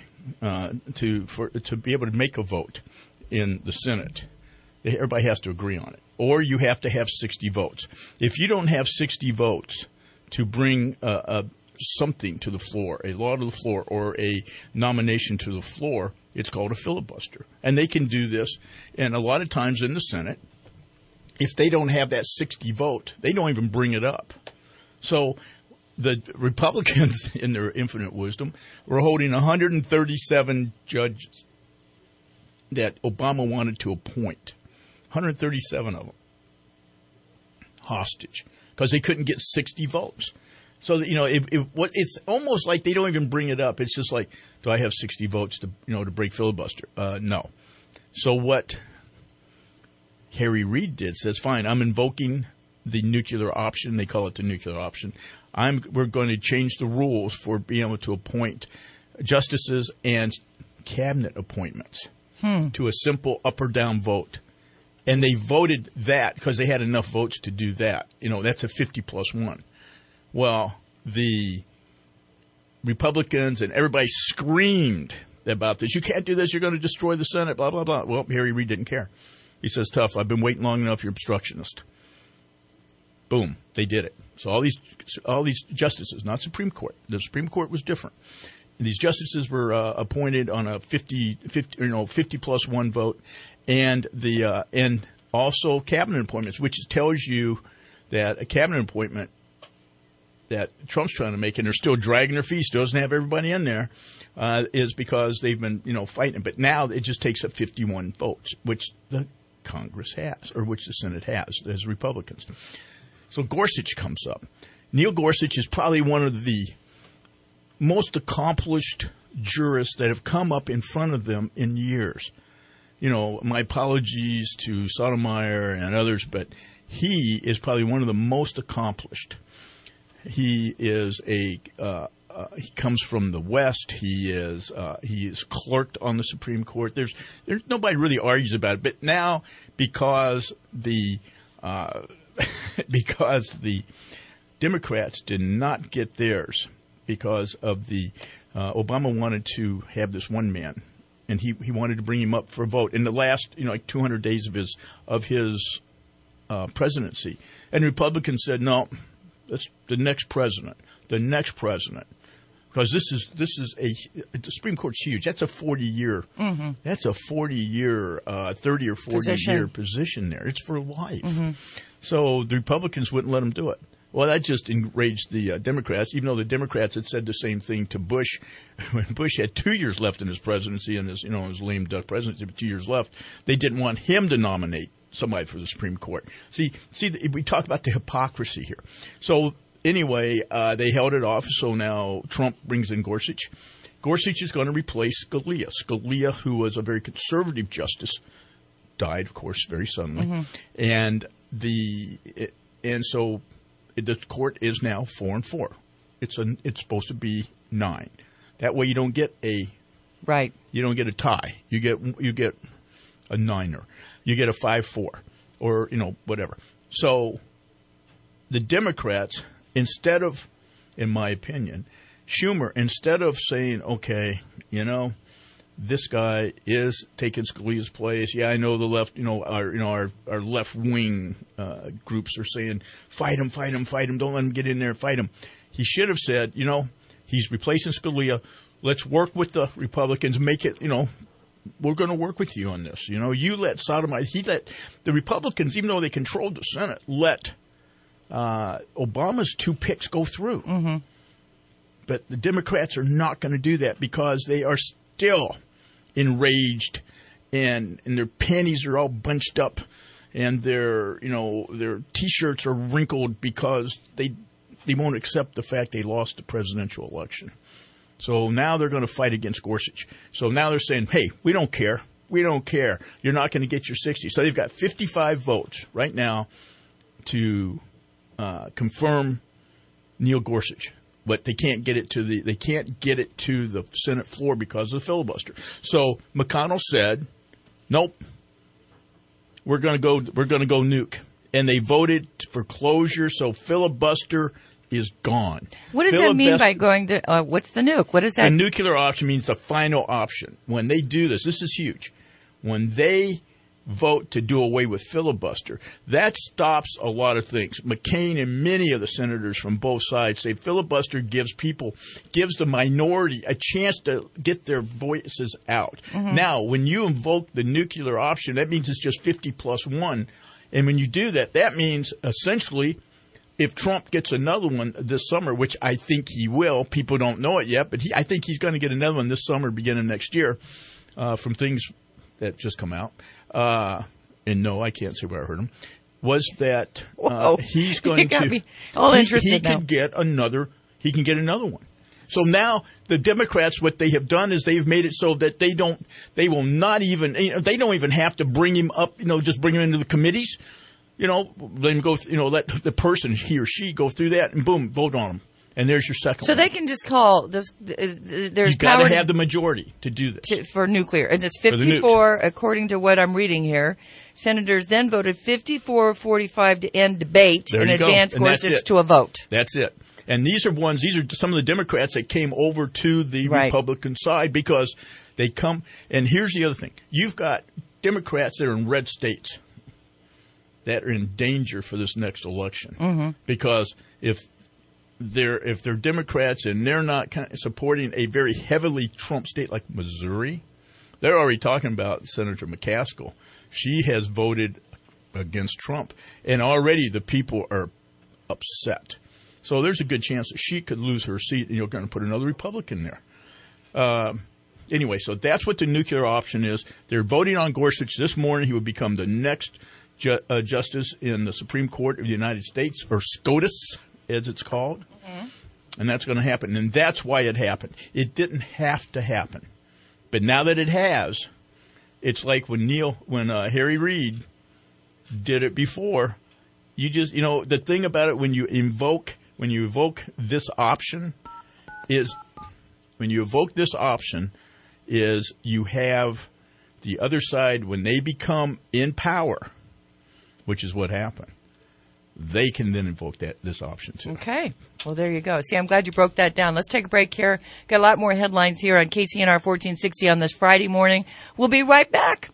to be able to make a vote in the Senate, everybody has to agree on it. Or you have to have 60 votes. If you don't have 60 votes to bring something to the floor, a law to the floor, or a nomination to the floor, it's called a filibuster. And they can do this, and a lot of times in the Senate, if they don't have that 60 vote, they don't even bring it up. So the Republicans, in their infinite wisdom, were holding 137 judges that Obama wanted to appoint. 137 of them hostage because they couldn't get 60 votes. So that, it's almost like they don't even bring it up. It's just like, do I have 60 votes to break filibuster? No. So what Harry Reid did says, fine, I'm invoking the nuclear option. They call it the nuclear option. We're going to change the rules for being able to appoint justices and cabinet appointments to a simple up or down vote. And they voted that because they had enough votes to do that. That's a 50+1. Well, the Republicans and everybody screamed about this. You can't do this. You're going to destroy the Senate, blah, blah, blah. Well, Harry Reid didn't care. He says, tough, I've been waiting long enough. You're obstructionist. Boom. They did it. So all these justices, not Supreme Court. The Supreme Court was different. These justices were appointed on a 50+1 vote. And and also cabinet appointments, which tells you that a cabinet appointment that Trump's trying to make, and they're still dragging their feet, still doesn't have everybody in there, is because they've been fighting. But now it just takes up 51 votes, which the Congress has, or which the Senate has as Republicans. So Gorsuch comes up. Neil Gorsuch is probably one of the most accomplished jurists that have come up in front of them in years. My apologies to Sotomayor and others, but he is probably one of the most accomplished. He is he comes from the West. He is clerked on the Supreme Court. There's nobody really argues about it, but now because the Democrats did not get theirs because of the Obama wanted to have this one man. And he wanted to bring him up for a vote in the last 200 days of his presidency. And Republicans said, no, that's the next president, because this is the Supreme Court's huge. That's a 40-year, that's a 40-year, 30 or 40-year position there. It's for life. Mm-hmm. So the Republicans wouldn't let him do it. Well, that just enraged the Democrats, even though the Democrats had said the same thing to Bush when Bush had 2 years left in his presidency and his lame duck presidency, but 2 years left. They didn't want him to nominate somebody for the Supreme Court. See, we talk about the hypocrisy here. So anyway, they held it off. So now Trump brings in Gorsuch. Gorsuch is going to replace Scalia. Scalia, who was a very conservative justice, died, of course, very suddenly, and so. The court is now 4-4. It's supposed to be 9. That way you don't get a You don't get a tie. You get a 9er. You get a 5-4, or whatever. So the Democrats, instead of, in my opinion, Schumer, instead of saying, okay, this guy is taking Scalia's place. Yeah, I know the left, our left wing groups are saying, fight him, don't let him get in there, fight him. He should have said, he's replacing Scalia. Let's work with the Republicans, make it, we're going to work with you on this. You let Sotomayor, the Republicans, even though they controlled the Senate, let Obama's 2 picks go through. Mm-hmm. But the Democrats are not going to do that because they are still enraged and their panties are all bunched up, and their T-shirts are wrinkled because they won't accept the fact they lost the presidential election. So now they're going to fight against Gorsuch. So now they're saying, hey, we don't care. We don't care. You're not going to get your 60. So they've got 55 votes right now to confirm Neil Gorsuch, but they can't get it to the Senate floor because of the filibuster. So McConnell said, nope, we're going to go nuke, and they voted for closure. So filibuster is gone. What does that mean by going to what's the nuke? What is that? A nuclear option means the final option. When they do this is huge. When they vote to do away with filibuster, that stops a lot of things. McCain and many of the senators from both sides say filibuster gives the minority a chance to get their voices out. Mm-hmm. Now, when you invoke the nuclear option, that means it's just 50 plus 1. And when you do that, that means essentially if Trump gets another one this summer, which I think he will, people don't know it yet, but I think he's going to get another one this summer, beginning next year, from things that just come out. And no, I can't say where I heard him. Was that he's going to? Me all interested now. He can get another one. So now the Democrats, what they have done is they've made it so that they don't even have to bring him up. Just bring him into the committees. Let him go. Let the person, he or she, go through that, and boom, vote on him. And there's your second one. They can just call this. There's you got to have the majority to do this for nuclear, and it's 54 according to what I'm reading here. Senators then voted 54-45 to end debate and advance Gorsuch to a vote. That's it. And these are some of the Democrats that came over to the Republican side because they come. And here's the other thing: you've got Democrats that are in red states that are in danger for this next election because if they're Democrats and they're not supporting a very heavily Trump state like Missouri, they're already talking about Senator McCaskill. She has voted against Trump, and already the people are upset. So there's a good chance that she could lose her seat, and you're going to put another Republican there. Anyway, so that's what the nuclear option is. They're voting on Gorsuch this morning. He would become the next justice in the Supreme Court of the United States, or SCOTUS, as it's called. Mm-hmm. And that's going to happen. And that's why it happened. It didn't have to happen. But now that it has, it's like when Harry Reid did it before. You just, the thing about it when you evoke this option is you have the other side, when they become in power, which is what happened, they can then invoke this option too. Okay. Well, there you go. See, I'm glad you broke that down. Let's take a break here. Got a lot more headlines here on KCNR 1460 on this Friday morning. We'll be right back.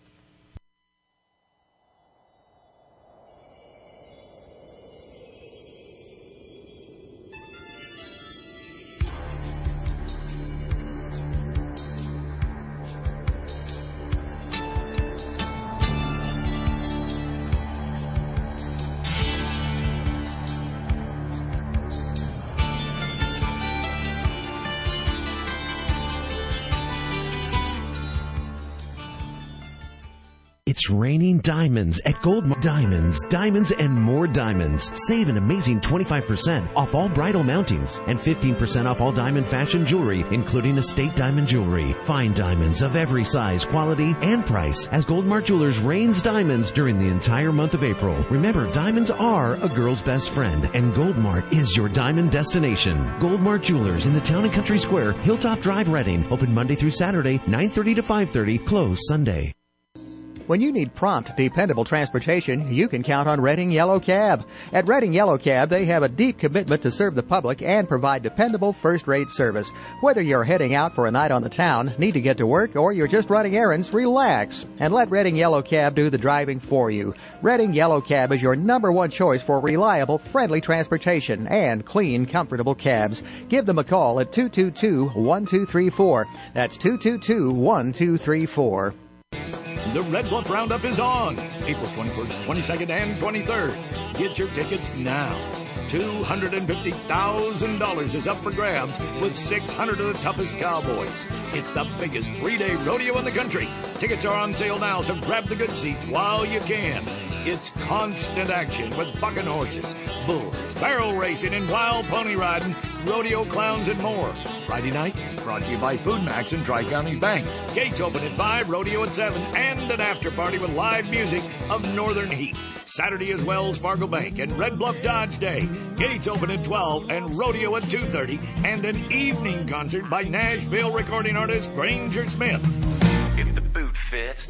It's raining diamonds at Goldmark. Diamonds, and more diamonds. Save an amazing 25% off all bridal mountings and 15% off all diamond fashion jewelry, including estate diamond jewelry. Find diamonds of every size, quality, and price as Goldmark Jewelers rains diamonds during the entire month of April. Remember, diamonds are a girl's best friend, and Goldmark is your diamond destination. Goldmark Jewelers in the Town and Country Square, Hilltop Drive, Reading. Open Monday through Saturday, 9:30 to 5:30. Closed Sunday. When you need prompt, dependable transportation, you can count on Reading Yellow Cab. At Reading Yellow Cab, they have a deep commitment to serve the public and provide dependable first-rate service. Whether you're heading out for a night on the town, need to get to work, or you're just running errands, relax and let Reading Yellow Cab do the driving for you. Reading Yellow Cab is your #1 choice for reliable, friendly transportation and clean, comfortable cabs. Give them a call at 222-1234. That's 222-1234. The Red Bluff Roundup is on April 21st, 22nd, and 23rd. Get your tickets now. $250,000 is up for grabs with 600 of the toughest cowboys. It's the biggest 3-day rodeo in the country. Tickets are on sale now, so grab the good seats while you can. It's constant action with bucking horses, bulls, barrel racing, and wild pony riding, rodeo clowns, and more. Friday night, brought to you by Food Max and Tri-County Bank. Gates open at 5, rodeo at 7, and an after party with live music of Northern Heat. Saturday is Wells Fargo Bank and Red Bluff Dodge Day. Gates open at 12 and rodeo at 2:30, and an evening concert by Nashville recording artist Granger Smith. If the boot fits.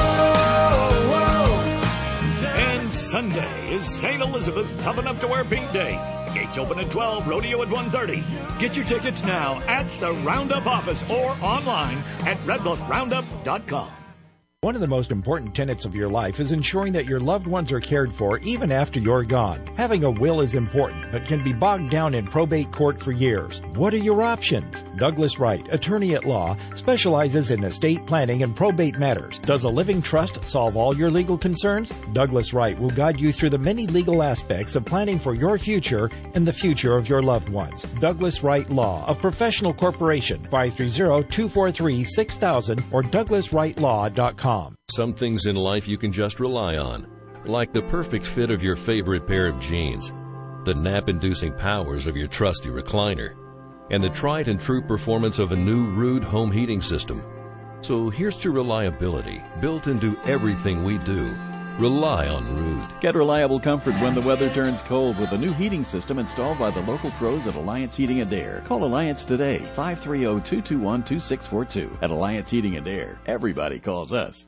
And Sunday is St. Elizabeth's Tough Enough to Wear Pink Day. Gates open at 12, rodeo at 1:30. Get your tickets now at the Roundup office or online at redbluffroundup.com. One of the most important tenets of your life is ensuring that your loved ones are cared for even after you're gone. Having a will is important, but can be bogged down in probate court for years. What are your options? Douglas Wright, attorney at law, specializes in estate planning and probate matters. Does a living trust solve all your legal concerns? Douglas Wright will guide you through the many legal aspects of planning for your future and the future of your loved ones. Douglas Wright Law, a professional corporation, 530-243-6000 or douglaswrightlaw.com. Some things in life you can just rely on, like the perfect fit of your favorite pair of jeans, the nap-inducing powers of your trusty recliner, and the tried and true performance of a new Ruud home heating system. So here's to reliability built into everything we do. Rely on Ruud. Get reliable comfort when the weather turns cold with a new heating system installed by the local pros at Alliance Heating and Air. Call Alliance today, 530-221-2642. At Alliance Heating and Air, everybody calls us.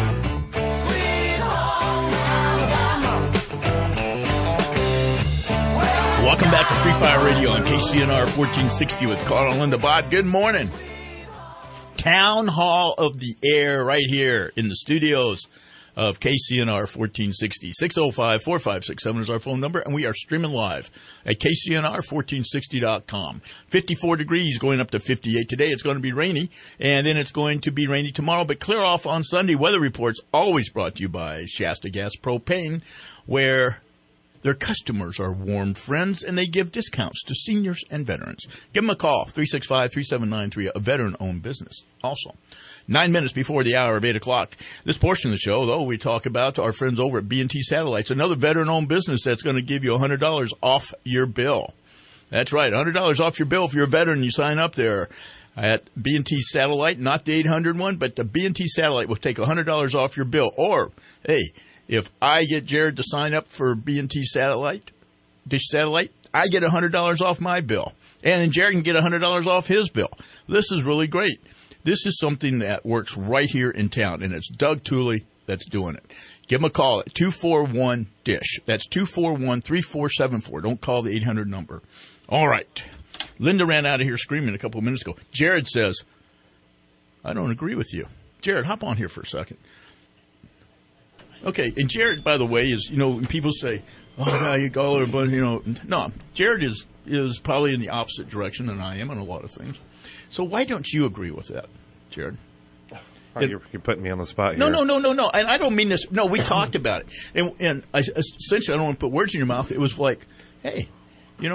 Welcome back to Free Fire Radio on KCNR 1460 with Carl and Linda Bott. Good morning. Town Hall of the Air right here in the studios of KCNR 1460. 605-4567 is our phone number, and we are streaming live at KCNR1460.com. 54 degrees going up to 58 today. It's going to be rainy, and then it's going to be rainy tomorrow, but clear off on Sunday. Weather reports always brought to you by Shasta Gas Propane, where their customers are warm friends, and they give discounts to seniors and veterans. Give them a call, 365-3793, a veteran-owned business. Also, 9 minutes before the hour of 8 o'clock. This portion of the show, though, we talk about our friends over at B&T Satellites, another veteran-owned business that's going to give you $100 off your bill. That's right, $100 off your bill if you're a veteran. You sign up there at B&T Satellite, not the 800 one, but the B&T Satellite will take $100 off your bill. Or, hey, if I get Jared to sign up for B&T Satellite, Dish Satellite, I get $100 off my bill. And then Jared can get $100 off his bill. This is really great. This is something that works right here in town, and it's Doug Tooley that's doing it. Give him a call at 241-DISH. That's 241-3474. Don't call the 800 number. All right. Linda ran out of here screaming a couple of minutes ago. Jared says, I don't agree with you. Jared, hop on here for a second. Okay, and Jared, by the way, is, you know, when people say, oh, now you call her, but, you know, no, Jared is probably in the opposite direction than I am on a lot of things. So why don't you agree with that, Jared? You're putting me on the spot here. No. And I don't mean this. No, we talked about it. And essentially, I don't want to put words in your mouth. It was like, hey, when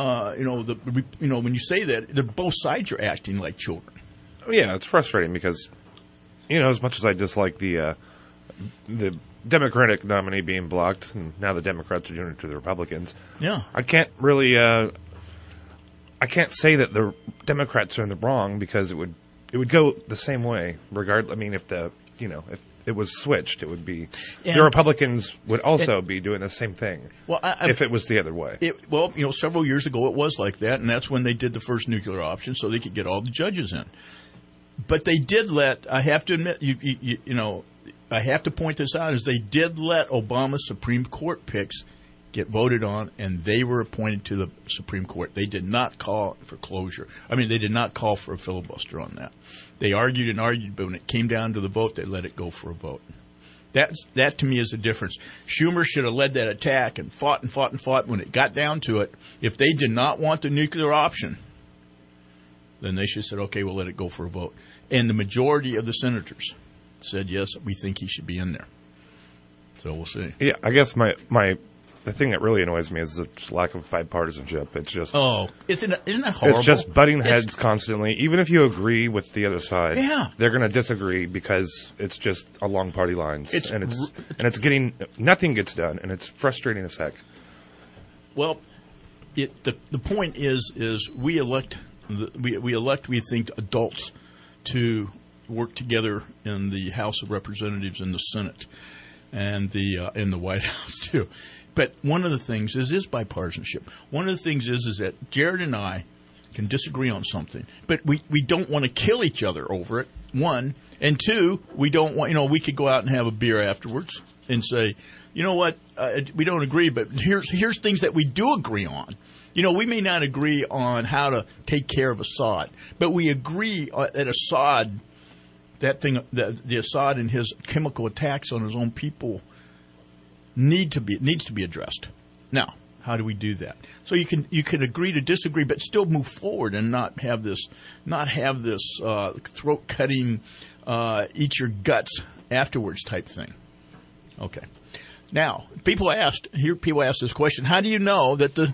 you say that, both sides are acting like children. Yeah, it's frustrating because, as much as I dislike the Democratic nominee being blocked, and now the Democrats are doing it to the Republicans. Yeah, I can't really. I can't say that the Democrats are in the wrong because it would go the same way. Regardless, I mean, if it was switched, it would be the Republicans would also be doing the same thing. Well, if it was the other way. Several years ago it was like that, and that's when they did the first nuclear option, so they could get all the judges in. But they did let. I have to admit, I have to point this out, is they did let Obama's Supreme Court picks get voted on, and they were appointed to the Supreme Court. They did not call for closure. I mean, they did not call for a filibuster on that. They argued, but when it came down to the vote, they let it go for a vote. That to me is the difference. Schumer should have led that attack and fought. When it got down to it, if they did not want the nuclear option, then they should have said, okay, we'll let it go for a vote. And the majority of the senators said, yes, we think he should be in there. So we'll see. Yeah, I guess my the thing that really annoys me is the just lack of bipartisanship. It's just isn't that horrible? It's just butting heads constantly. Even if you agree with the other side, Yeah. they're going to disagree because it's just along party lines, and it's getting nothing gets done, and it's frustrating as heck. Well, the point is we elect we think adults to work together in the House of Representatives and the Senate and in the White House too. But one of the things is bipartisanship. One of the things is that Jared and I can disagree on something, but we don't want to kill each other over it. One, and two, we don't want, we could go out and have a beer afterwards and say, you know what, we don't agree, but here's things that we do agree on. We may not agree on how to take care of Assad, but we agree that Assad, the Assad and his chemical attacks on his own people needs to be addressed. Now, how do we do that? So you can agree to disagree, but still move forward and not have this throat cutting, eat your guts afterwards type thing. Okay. Now, people ask this question: how do you know that the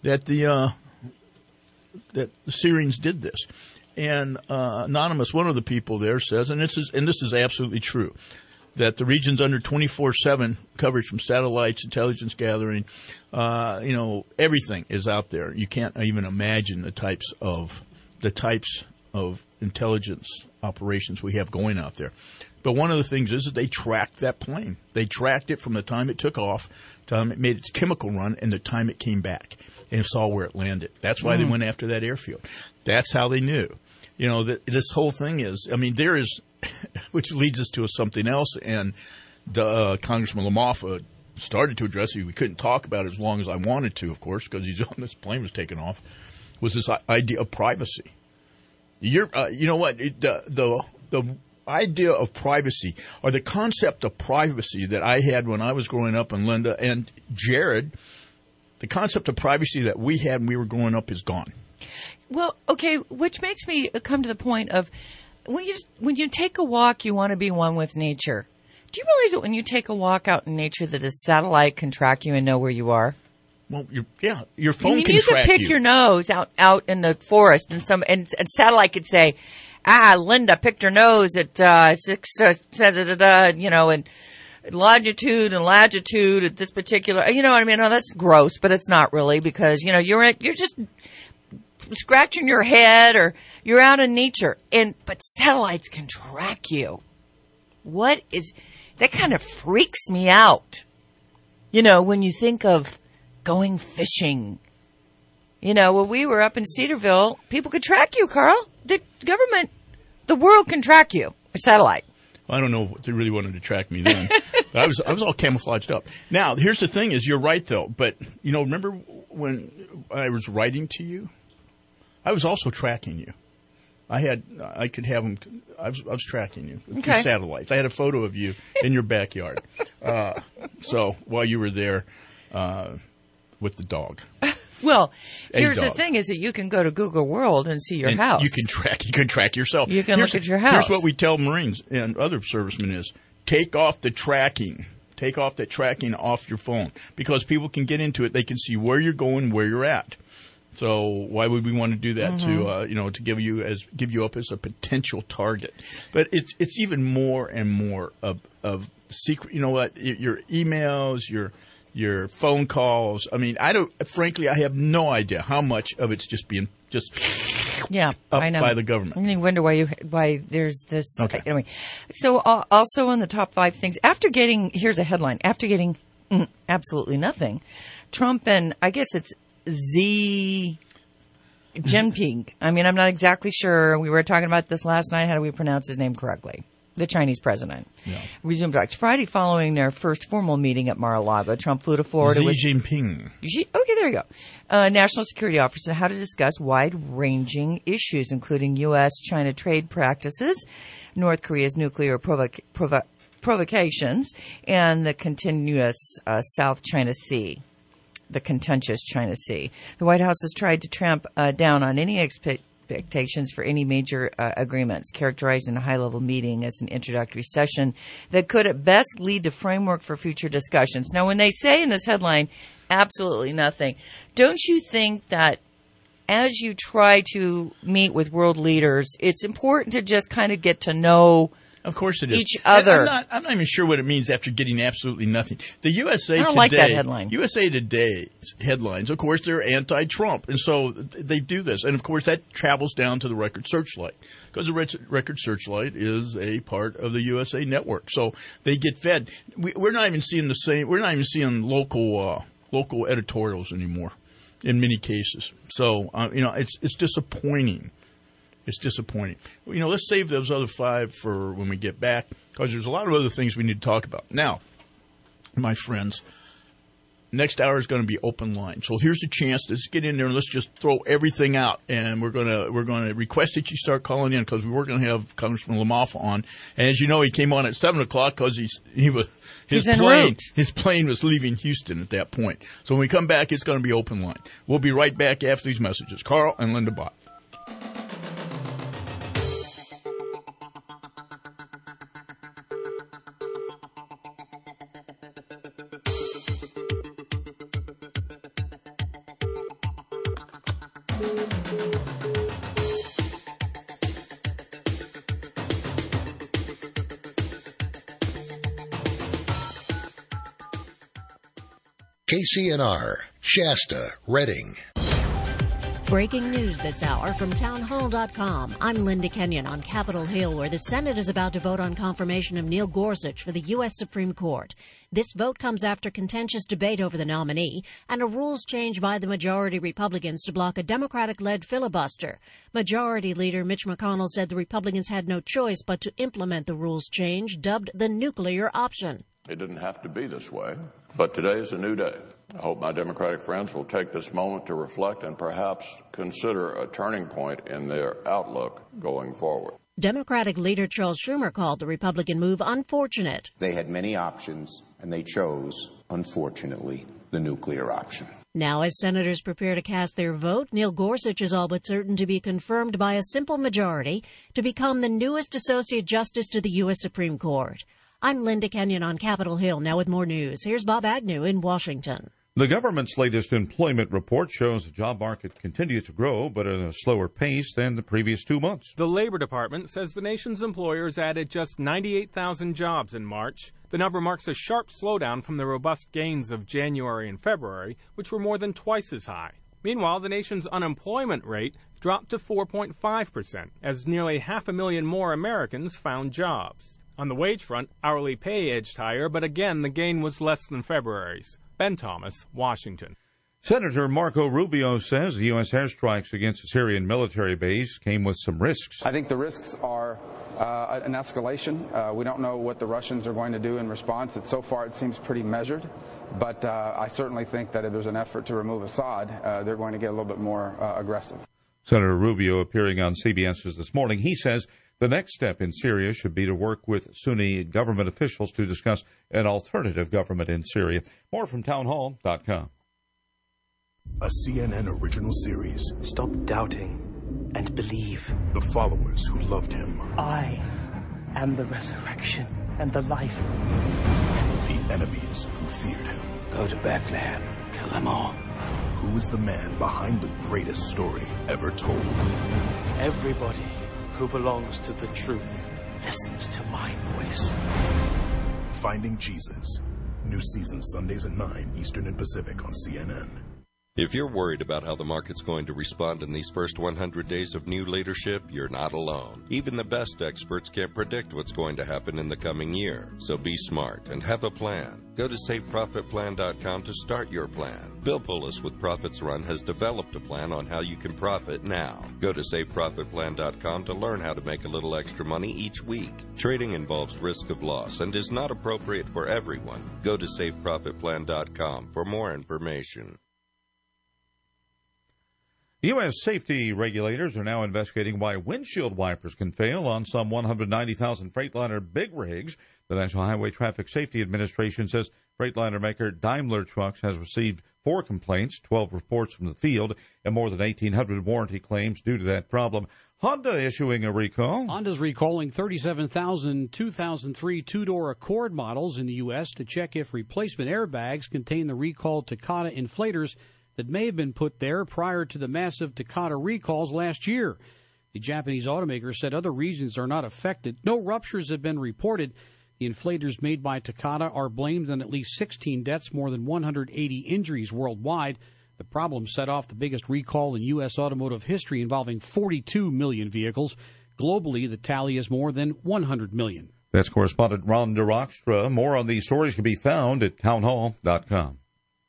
Syrians did this? And Anonymous, one of the people there, says, and this is absolutely true, that the region's under 24/7 coverage from satellites, intelligence gathering, everything is out there. You can't even imagine the types of intelligence operations we have going out there. But one of the things is that they tracked that plane. They tracked it from the time it took off, time it made its chemical run, and the time it came back and saw where it landed. That's why they went after that airfield. That's how they knew. This whole thing is, there is, which leads us to something else, and Congressman Lamoffa started to address it. We couldn't talk about it as long as I wanted to, of course, because this plane was taken off, was this idea of privacy. The idea of privacy, or the concept of privacy that I had when I was growing up, and Linda and Jared, the concept of privacy that we had when we were growing up is gone. Well, okay, which makes me come to the point of when you take a walk, you want to be one with nature. Do you realize that when you take a walk out in nature that a satellite can track you and know where you are? Well, your phone can you track could pick your nose out in the forest, and satellite could say, Linda picked her nose at and longitude and latitude at this particular. You know what I mean? Oh, that's gross, but it's not really, because you're just scratching your head, or you're out in nature, but satellites can track you. That kind of freaks me out. When you think of going fishing. When we were up in Cedarville, people could track you, Carl. The government, the world can track you. A satellite. I don't know if they really wanted to track me then. I was all camouflaged up. Now, here's the thing: is you're right though. But remember when I was writing to you, I was also tracking you. I was tracking you through satellites. I had a photo of you in your backyard. So while you were there with the dog. Well, here's the thing: is that you can go to Google World and see your house. You can track yourself. You can look at your house. Here's what we tell Marines and other servicemen: is take off the tracking. Take off that tracking off your phone, because people can get into it. They can see where you're going, where you're at. So why would we want to do that to give you up as a potential target? But it's even more and more of secret. You know what? Your emails, your phone calls. Frankly, I have no idea how much of it's just being up I know. by the government. And you wonder why there's this. Okay. Anyway, so also on the top 5 things, here's a headline, after getting absolutely nothing, Trump and I guess it's Xi Jinping. I'm not exactly sure. We were talking about this last night. How do we pronounce his name correctly? The Chinese president. Yeah. Resumed talks Friday following their first formal meeting at Mar-a-Lago. Trump flew to Florida with Xi Jinping. Okay, there you go. National Security Officer, how to discuss wide-ranging issues, including U.S.-China trade practices, North Korea's nuclear provocations, and the continuous South China Sea. The contentious China Sea. The White House has tried to tramp down on any expectations for any major agreements, characterizing a high-level meeting as an introductory session that could at best lead to framework for future discussions. Now, when they say in this headline, Absolutely nothing. Don't you think that as you try to meet with world leaders, it's important to just kind of get to know Of course it is. each other? I'm not even sure what it means after getting absolutely nothing. The USA I don't Today, like that headline. USA Today headlines, of course, they're anti-Trump, and so they do this. And, of course, that travels down to the Record Searchlight, because the Record Searchlight is a part of the USA Network. So they get fed. We're not even seeing the same. We're not even seeing local editorials anymore in many cases. So, it's disappointing. It's disappointing. Let's save those other 5 for when we get back, because there's a lot of other things we need to talk about. Now, my friends, next hour is going to be open line. So here's a chance to just get in there and let's just throw everything out. And we're going to request that you start calling in, because we're going to have Congressman LaMalfa on. And as you know, he came on at 7 o'clock because his plane was leaving Houston at that point. So when we come back, it's going to be open line. We'll be right back after these messages. Carl and Linda Bott. KCNR, Shasta, Redding. Breaking news this hour from townhall.com. I'm Linda Kenyon on Capitol Hill, where the Senate is about to vote on confirmation of Neil Gorsuch for the U.S. Supreme Court. This vote comes after contentious debate over the nominee and a rules change by the majority Republicans to block a Democratic-led filibuster. Majority Leader Mitch McConnell said the Republicans had no choice but to implement the rules change, dubbed the nuclear option. It didn't have to be this way, but today is a new day. I hope my Democratic friends will take this moment to reflect and perhaps consider a turning point in their outlook going forward. Democratic leader Charles Schumer called the Republican move unfortunate. They had many options, and they chose, unfortunately, the nuclear option. Now, as senators prepare to cast their vote, Neil Gorsuch is all but certain to be confirmed by a simple majority to become the newest Associate Justice to the U.S. Supreme Court. I'm Linda Kenyon on Capitol Hill, now with more news. Here's Bob Agnew in Washington. The government's latest employment report shows the job market continues to grow, but at a slower pace than the previous 2 months. The Labor Department says the nation's employers added just 98,000 jobs in March. The number marks a sharp slowdown from the robust gains of January and February, which were more than twice as high. Meanwhile, the nation's unemployment rate dropped to 4.5%, as nearly 500,000 more Americans found jobs. On the wage front, hourly pay edged higher, but again, the gain was less than February's. Ben Thomas, Washington. Senator Marco Rubio says the U.S. airstrikes against the Syrian military base came with some risks. I think the risks are an escalation. We don't know what the Russians are going to do in response. So far, it seems pretty measured. But I certainly think that if there's an effort to remove Assad, they're going to get a little bit more aggressive. Senator Rubio appearing on CBS's This Morning. He says the next step in Syria should be to work with Sunni government officials to discuss an alternative government in Syria. More from townhall.com. A CNN original series. Stop doubting and believe. The followers who loved him. I am the resurrection and the life. The enemies who feared him. Go to Bethlehem. Kill them all. Who is the man behind the greatest story ever told? Everybody who belongs to the truth listens to my voice. Finding Jesus. New season Sundays at 9 Eastern and Pacific on CNN. If you're worried about how the market's going to respond in these first 100 days of new leadership, you're not alone. Even the best experts can't predict what's going to happen in the coming year. So be smart and have a plan. Go to SaveProfitPlan.com to start your plan. Bill Pullis with Profits Run has developed a plan on how you can profit now. Go to SaveProfitPlan.com to learn how to make a little extra money each week. Trading involves risk of loss and is not appropriate for everyone. Go to SaveProfitPlan.com for more information. U.S. safety regulators are now investigating why windshield wipers can fail on some 190,000 Freightliner big rigs. The National Highway Traffic Safety Administration says Freightliner maker Daimler Trucks has received 4 complaints, 12 reports from the field, and more than 1,800 warranty claims due to that problem. Honda issuing a recall. Honda's recalling 37,000 2003 two-door Accord models in the U.S. to check if replacement airbags contain the recalled Takata inflators that may have been put there prior to the massive Takata recalls last year. The Japanese automaker said other regions are not affected. No ruptures have been reported. The inflators made by Takata are blamed on at least 16 deaths, more than 180 injuries worldwide. The problem set off the biggest recall in U.S. automotive history, involving 42 million vehicles. Globally, the tally is more than 100 million. That's correspondent Rhonda Rockstra. More on these stories can be found at townhall.com.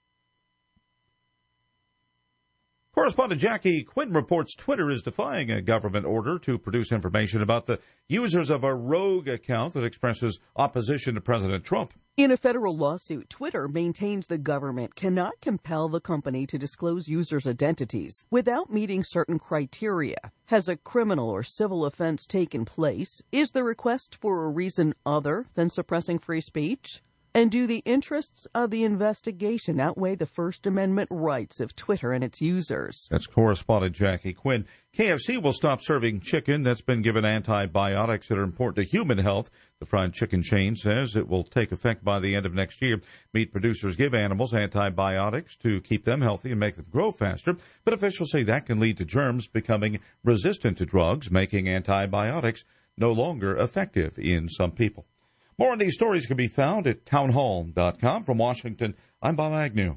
Correspondent Jackie Quinn reports Twitter is defying a government order to produce information about the users of a rogue account that expresses opposition to President Trump. In a federal lawsuit, Twitter maintains the government cannot compel the company to disclose users' identities without meeting certain criteria. Has a criminal or civil offense taken place? Is the request for a reason other than suppressing free speech? And do the interests of the investigation outweigh the First Amendment rights of Twitter and its users? That's correspondent Jackie Quinn. KFC will stop serving chicken that's been given antibiotics that are important to human health. The fried chicken chain says it will take effect by the end of next year. Meat producers give animals antibiotics to keep them healthy and make them grow faster, but officials say that can lead to germs becoming resistant to drugs, making antibiotics no longer effective in some people. More on these stories can be found at townhall.com. From Washington, I'm Bob Agnew.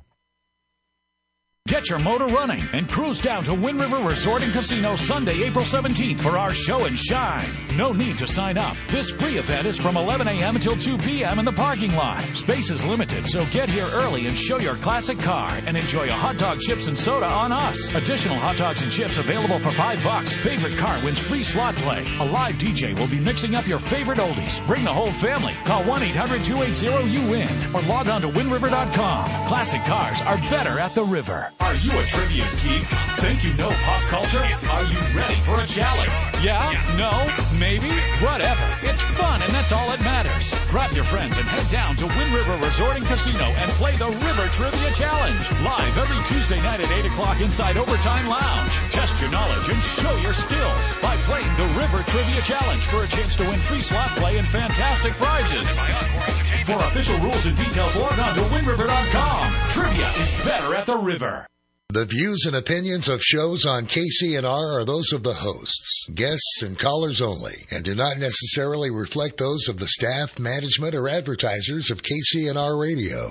Get your motor running and cruise down to Wind River Resort and Casino Sunday, April 17th for our show and shine. No need to sign up. This free event is from 11 a.m. until 2 p.m. in the parking lot. Space is limited, so get here early and show your classic car and enjoy a hot dog, chips, and soda on us. Additional hot dogs and chips available for $5. Favorite car wins free slot play. A live DJ will be mixing up your favorite oldies. Bring the whole family. Call 1-800-280-YOU-WIN or log on to windriver.com. Classic cars are better at the river. Are you a trivia geek? Think you know pop culture? Are you ready for a challenge? Yeah? No? Maybe? Whatever. It's fun, and that's all that matters. Grab your friends and head down to Wind River Resort and Casino and play the River Trivia Challenge. Live every Tuesday night at 8 o'clock inside Overtime Lounge. Test your knowledge and show your skills by playing the River Trivia Challenge for a chance to win free slot play and fantastic prizes. For official rules and details, log on to windriver.com. Trivia is better at the river. The views and opinions of shows on KCNR are those of the hosts, guests, and callers only, and do not necessarily reflect those of the staff, management, or advertisers of KCNR Radio.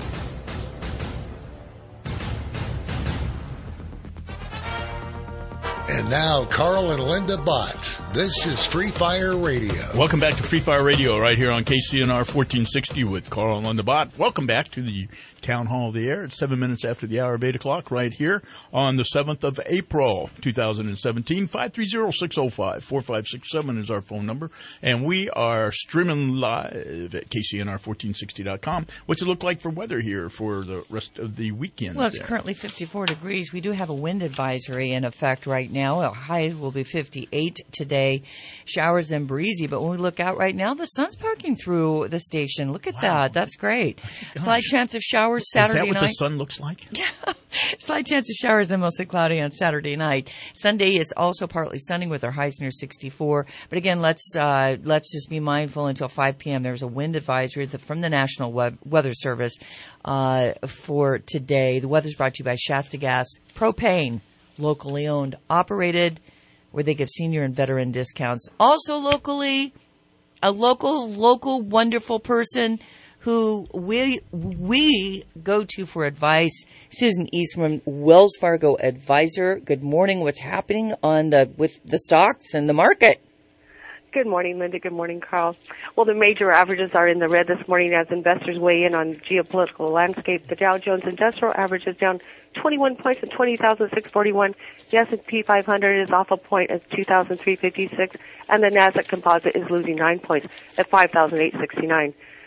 And now, Carl and Linda Bott. This is Free Fire Radio. Welcome back to Free Fire Radio right here on KCNR 1460 with Carl and Linda Bott. Welcome back to the Town Hall of the Air. It's 7 minutes after the hour of 8 o'clock right here on the 7th of April, 2017. 530-605-4567 is our phone number. And we are streaming live at KCNR1460.com. What's it look like for weather here for the rest of the weekend? Well, it's currently 54 degrees. We do have a wind advisory in effect right now. A high will be 58 today. Showers and breezy. But when we look out right now, the sun's poking through the station. Look at that. That's great. Slight chance of showers Saturday night. Is that what the sun looks like? Yeah. Slight chance of showers and mostly cloudy on Saturday night. Sunday is also partly sunny with our highs near 64. But again, let's just be mindful until 5 p.m. There's a wind advisory from the National Weather Service for today. The weather's brought to you by Shasta Gas Propane, locally owned, operated, where they give senior and veteran discounts. Also locally, a local wonderful person who we go to for advice, Susan Eastman, Wells Fargo advisor. Good morning. What's happening with the stocks and the market? Good morning, Linda. Good morning, Carl. Well, the major averages are in the red this morning as investors weigh in on geopolitical landscape. The Dow Jones Industrial Average is down 21 points at 20,641. The S&P 500 is off a point at 2,356, and the Nasdaq Composite is losing 9 points at 5,869.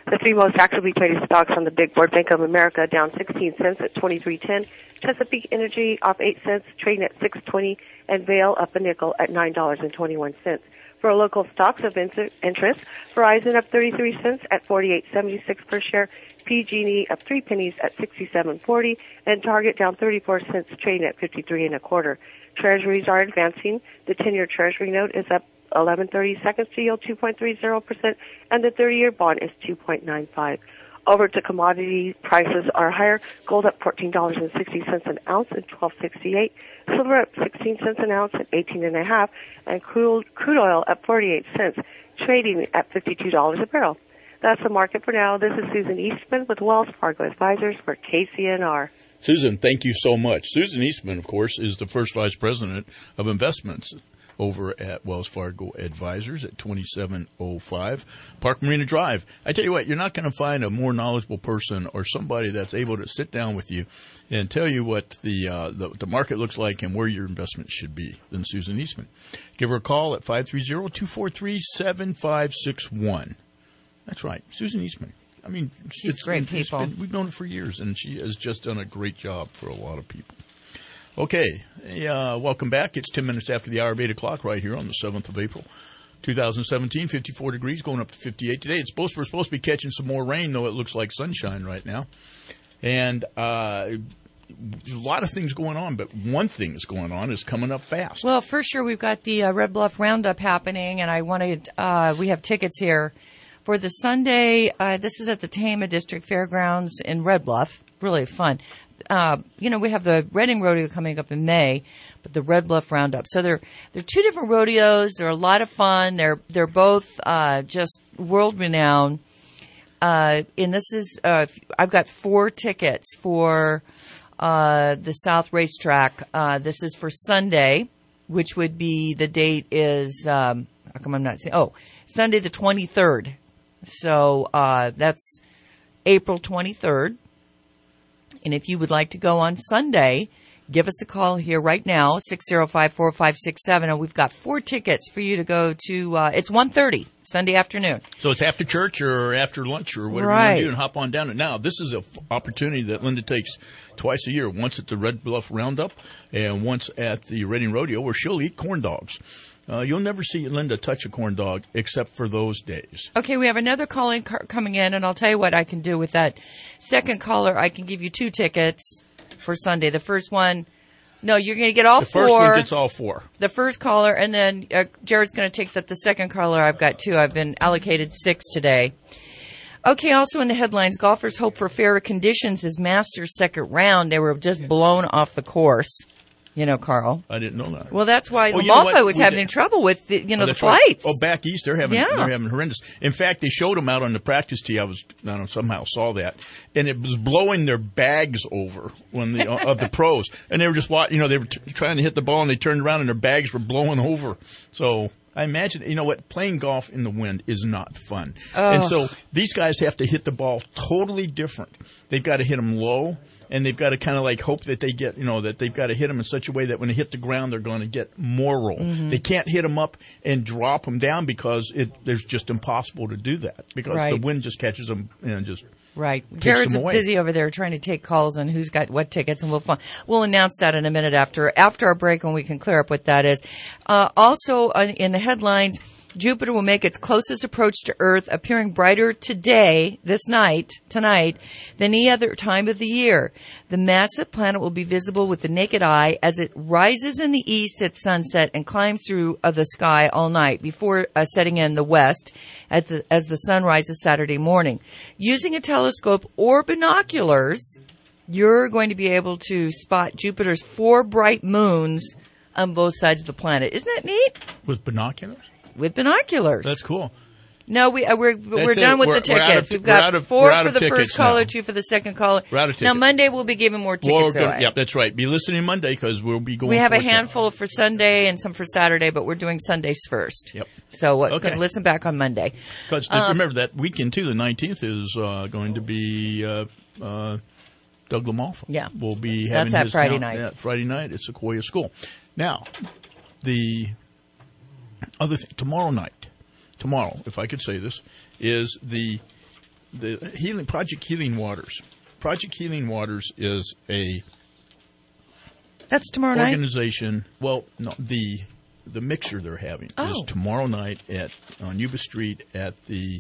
The three most actively traded stocks on the big board: Bank of America down 16 cents at 23.10, Chesapeake Energy off 8 cents, trading at 6.20, and Vail up a nickel at $9.21. For local stocks of interest, Verizon up 33 cents at 48.76 per share, PG&E up 3 pennies at 67.40, and Target down 34 cents, trading at 53 1/4. Treasuries are advancing. The 10-year Treasury note is up 11.30 seconds to yield 2.30%, and the 30-year bond is 2.95. Over to commodity prices are higher. Gold up $14.60 an ounce at $12.68. Silver up 16 cents an ounce at 18.5, and crude oil up 48 cents, trading at $52 a barrel. That's the market for now. This is Susan Eastman with Wells Fargo Advisors for KCNR. Susan, thank you so much. Susan Eastman, of course, is the first vice president of investments over at Wells Fargo Advisors at 2705 Park Marina Drive. I tell you what, you're not going to find a more knowledgeable person or somebody that's able to sit down with you and tell you what the market looks like and where your investment should be than Susan Eastman. Give her a call at 530-243-7561. That's right, Susan Eastman. I mean, she's great people. We've known her for years, and she has just done a great job for a lot of people. Okay, welcome back. It's 10 minutes after the hour of 8 o'clock right here on the 7th of April, 2017, 54 degrees, going up to 58 today. We're supposed to be catching some more rain, though it looks like sunshine right now. And there's a lot of things going on, but one thing that's going on is coming up fast. Well, for sure, we've got the Red Bluff Roundup happening, and we have tickets here for the Sunday. This is at the Tehama District Fairgrounds in Red Bluff. Really fun. We have the Redding Rodeo coming up in May, but the Red Bluff Roundup. So they're two different rodeos. They're a lot of fun. They're both just world renowned. And this is I've got 4 tickets for the South Racetrack. This is for Sunday, which would be the date is how come I'm not saying? Oh, Sunday the 23rd. So that's April 23rd. And if you would like to go on Sunday, give us a call here right now, 605-4567. And we've got 4 tickets for you to go to, it's 1:30 Sunday afternoon. So it's after church or after lunch or whatever you want to do and hop on down. And now, this is an opportunity that Linda takes twice a year, once at the Red Bluff Roundup and once at the Redding Rodeo, where she'll eat corn dogs. You'll never see Linda touch a corn dog except for those days. Okay, we have another caller coming in, and I'll tell you what I can do with that second caller. I can give you 2 tickets for Sunday. The first one, no, you're going to get all 4. The first one gets all 4. The first caller, and then Jared's going to take the second caller. I've got 2. I've been allocated 6 today. Okay, also in the headlines, golfers hope for fairer conditions as Masters second round. They were just blown off the course. You know, Carl. I didn't know that. Well, that's why LaMalfa was having trouble with the flights. Right. Oh, back east, they're having horrendous. In fact, they showed them out on the practice tee. I somehow saw that, and it was blowing their bags over of the pros, and they were just they were trying to hit the ball, and they turned around, and their bags were blowing over. So I imagine, playing golf in the wind is not fun, and so these guys have to hit the ball totally different. They've got to hit them low. And they've got to kind of hope that they get, that they've got to hit them in such a way that when they hit the ground, they're going to get more roll. Mm-hmm. They can't hit them up and drop them down because there's just impossible to do that because the wind just catches them and just takes Jared's them away. Busy over there trying to take calls on who's got what tickets, and we'll announce that in a minute after our break when we can clear up what that is. Also, in the headlines, Jupiter will make its closest approach to Earth, appearing brighter tonight, than any other time of the year. The massive planet will be visible with the naked eye as it rises in the east at sunset and climbs through the sky all night before setting in the west as the sun rises Saturday morning. Using a telescope or binoculars, you're going to be able to spot Jupiter's 4 bright moons on both sides of the planet. Isn't that neat? With binoculars? With binoculars. That's cool. No, we're done with the tickets. We've got 4 for the first caller, 2 for the second caller. We're out of tickets. Now, Monday we'll be giving more tickets away. Yeah, that's right. Be listening Monday because we'll be going. We have a handful for Sunday and some for Saturday, but we're doing Sundays first. Yep. So listen back on Monday. Because remember that weekend too, the 19th is going to be Doug LaMalfa. Yeah. We'll be having that's Friday night. Yeah, Friday night at Sequoia School. Now, the other thing, tomorrow, if I could say this, is the Project Healing Waters. Project Healing Waters is a That's tomorrow night? Organization. Well, no, the mixer they're having is tomorrow night on Yuba Street at the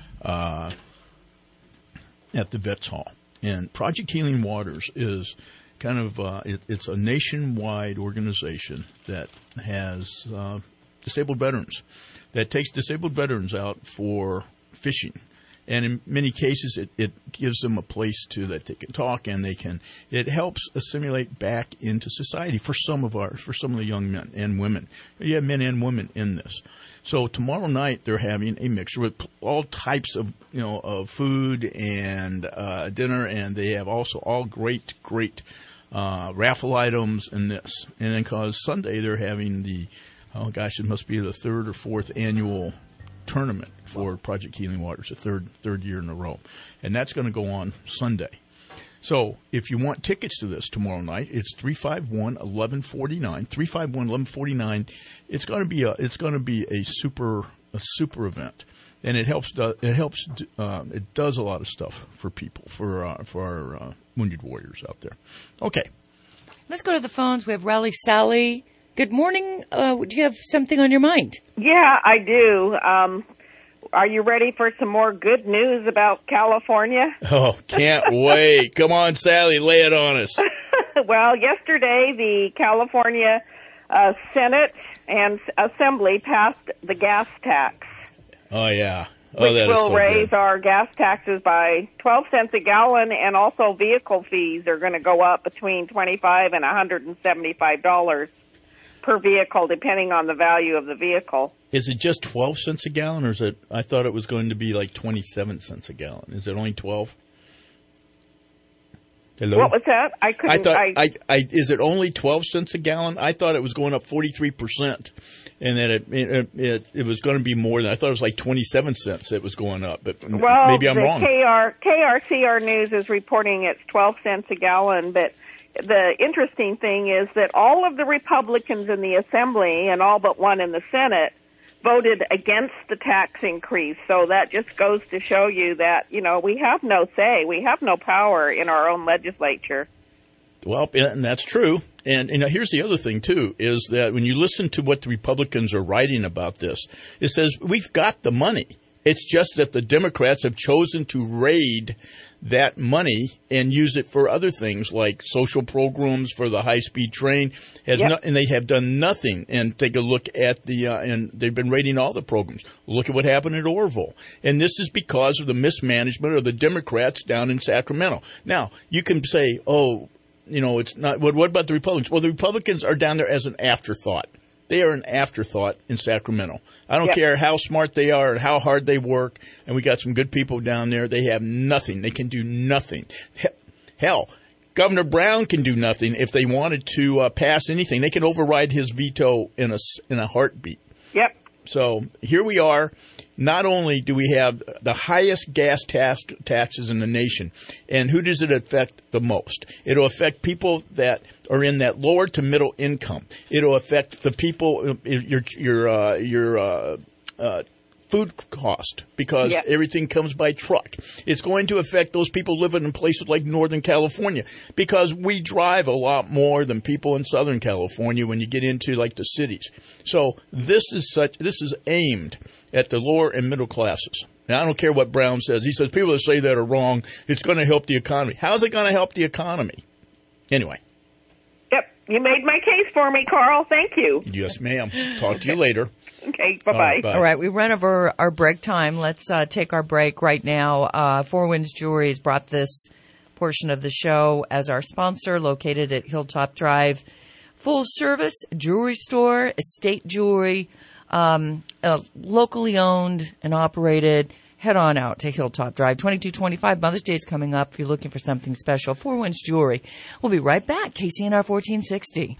Vets Hall. And Project Healing Waters is kind of it's a nationwide organization that has disabled veterans, that takes disabled veterans out for fishing. And in many cases, it gives them a place that they can talk, and it helps assimilate back into society for some of the young men and women. You have men and women in this. So tomorrow night they're having a mixture with all types of food and dinner, and they have also all great raffle items in this. And then because Sunday they're having it must be the third or fourth annual tournament for Project Healing Waters, the third year in a row. And that's going to go on Sunday. So if you want tickets to this tomorrow night, it's 351-1149. 351-1149. It's going to be a super event. And it does a lot of stuff for people, for our wounded warriors out there. Okay. Let's go to the phones. We have Raleigh Sally. Good morning. Do you have something on your mind? Yeah, I do. Are you ready for some more good news about California? Oh, can't wait. Come on, Sally, lay it on us. Well, yesterday the California Senate and Assembly passed the gas tax. Oh, yeah. Which will raise our gas taxes by 12 cents a gallon, and also vehicle fees are going to go up between $25 and $175 per vehicle, depending on the value of the vehicle. Is it just 12 cents a gallon, or is it? I thought it was going to be like 27 cents a gallon. Is it only 12? Hello? What was that? I couldn't. Is it only 12 cents a gallon? I thought it was going up 43%, and that it was going to be more than I thought. It was like 27 cents it was going up, but maybe I'm wrong. KRCR News is reporting it's 12 cents a gallon, but the interesting thing is that all of the Republicans in the Assembly and all but one in the Senate voted against the tax increase. So that just goes to show you that, we have no say. We have no power in our own legislature. Well, and that's true. And here's the other thing, too, is that when you listen to what the Republicans are writing about this, it says we've got the money. It's just that the Democrats have chosen to raid that money and use it for other things like social programs for the high-speed train. And they have done nothing. And take a look at and they've been raiding all the programs. Look at what happened at Orville. And this is because of the mismanagement of the Democrats down in Sacramento. Now, you can say, it's not. What about the Republicans? Well, the Republicans are down there as an afterthought. They are an afterthought in Sacramento. I don't care how smart they are and how hard they work, and we got some good people down there. They have nothing. They can do nothing. Hell, Governor Brown can do nothing if they wanted to pass anything. They can override his veto in a heartbeat. Yep. So here we are. Not only do we have the highest gas taxes in the nation, and who does it affect the most? It'll affect people that are in that lower to middle income. It'll affect the people, your food cost, because everything comes by truck. It's going to affect those people living in places like Northern California, because we drive a lot more than people in Southern California when you get into like the cities. So this is aimed at the lower and middle classes. Now, I don't care what Brown says. He says people that say that are wrong. It's going to help the economy. How's it going to help the economy? Anyway. Yep. You made my case for me, Carl. Thank you. Yes, ma'am. Talk to you later. Okay, bye-bye. All right, we ran over our break time. Let's take our break right now. Four Winds Jewelry has brought this portion of the show as our sponsor, located at Hilltop Drive. Full service jewelry store, estate jewelry, locally owned and operated. Head on out to Hilltop Drive, 2225. Mother's Day is coming up if you're looking for something special. Four Winds Jewelry. We'll be right back. KCNR 1460.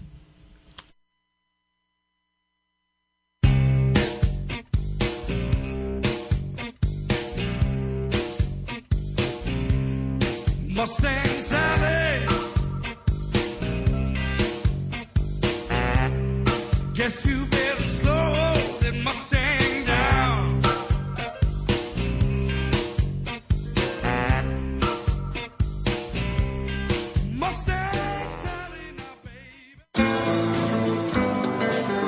Mustang Sally, guess you better slow that Mustang down.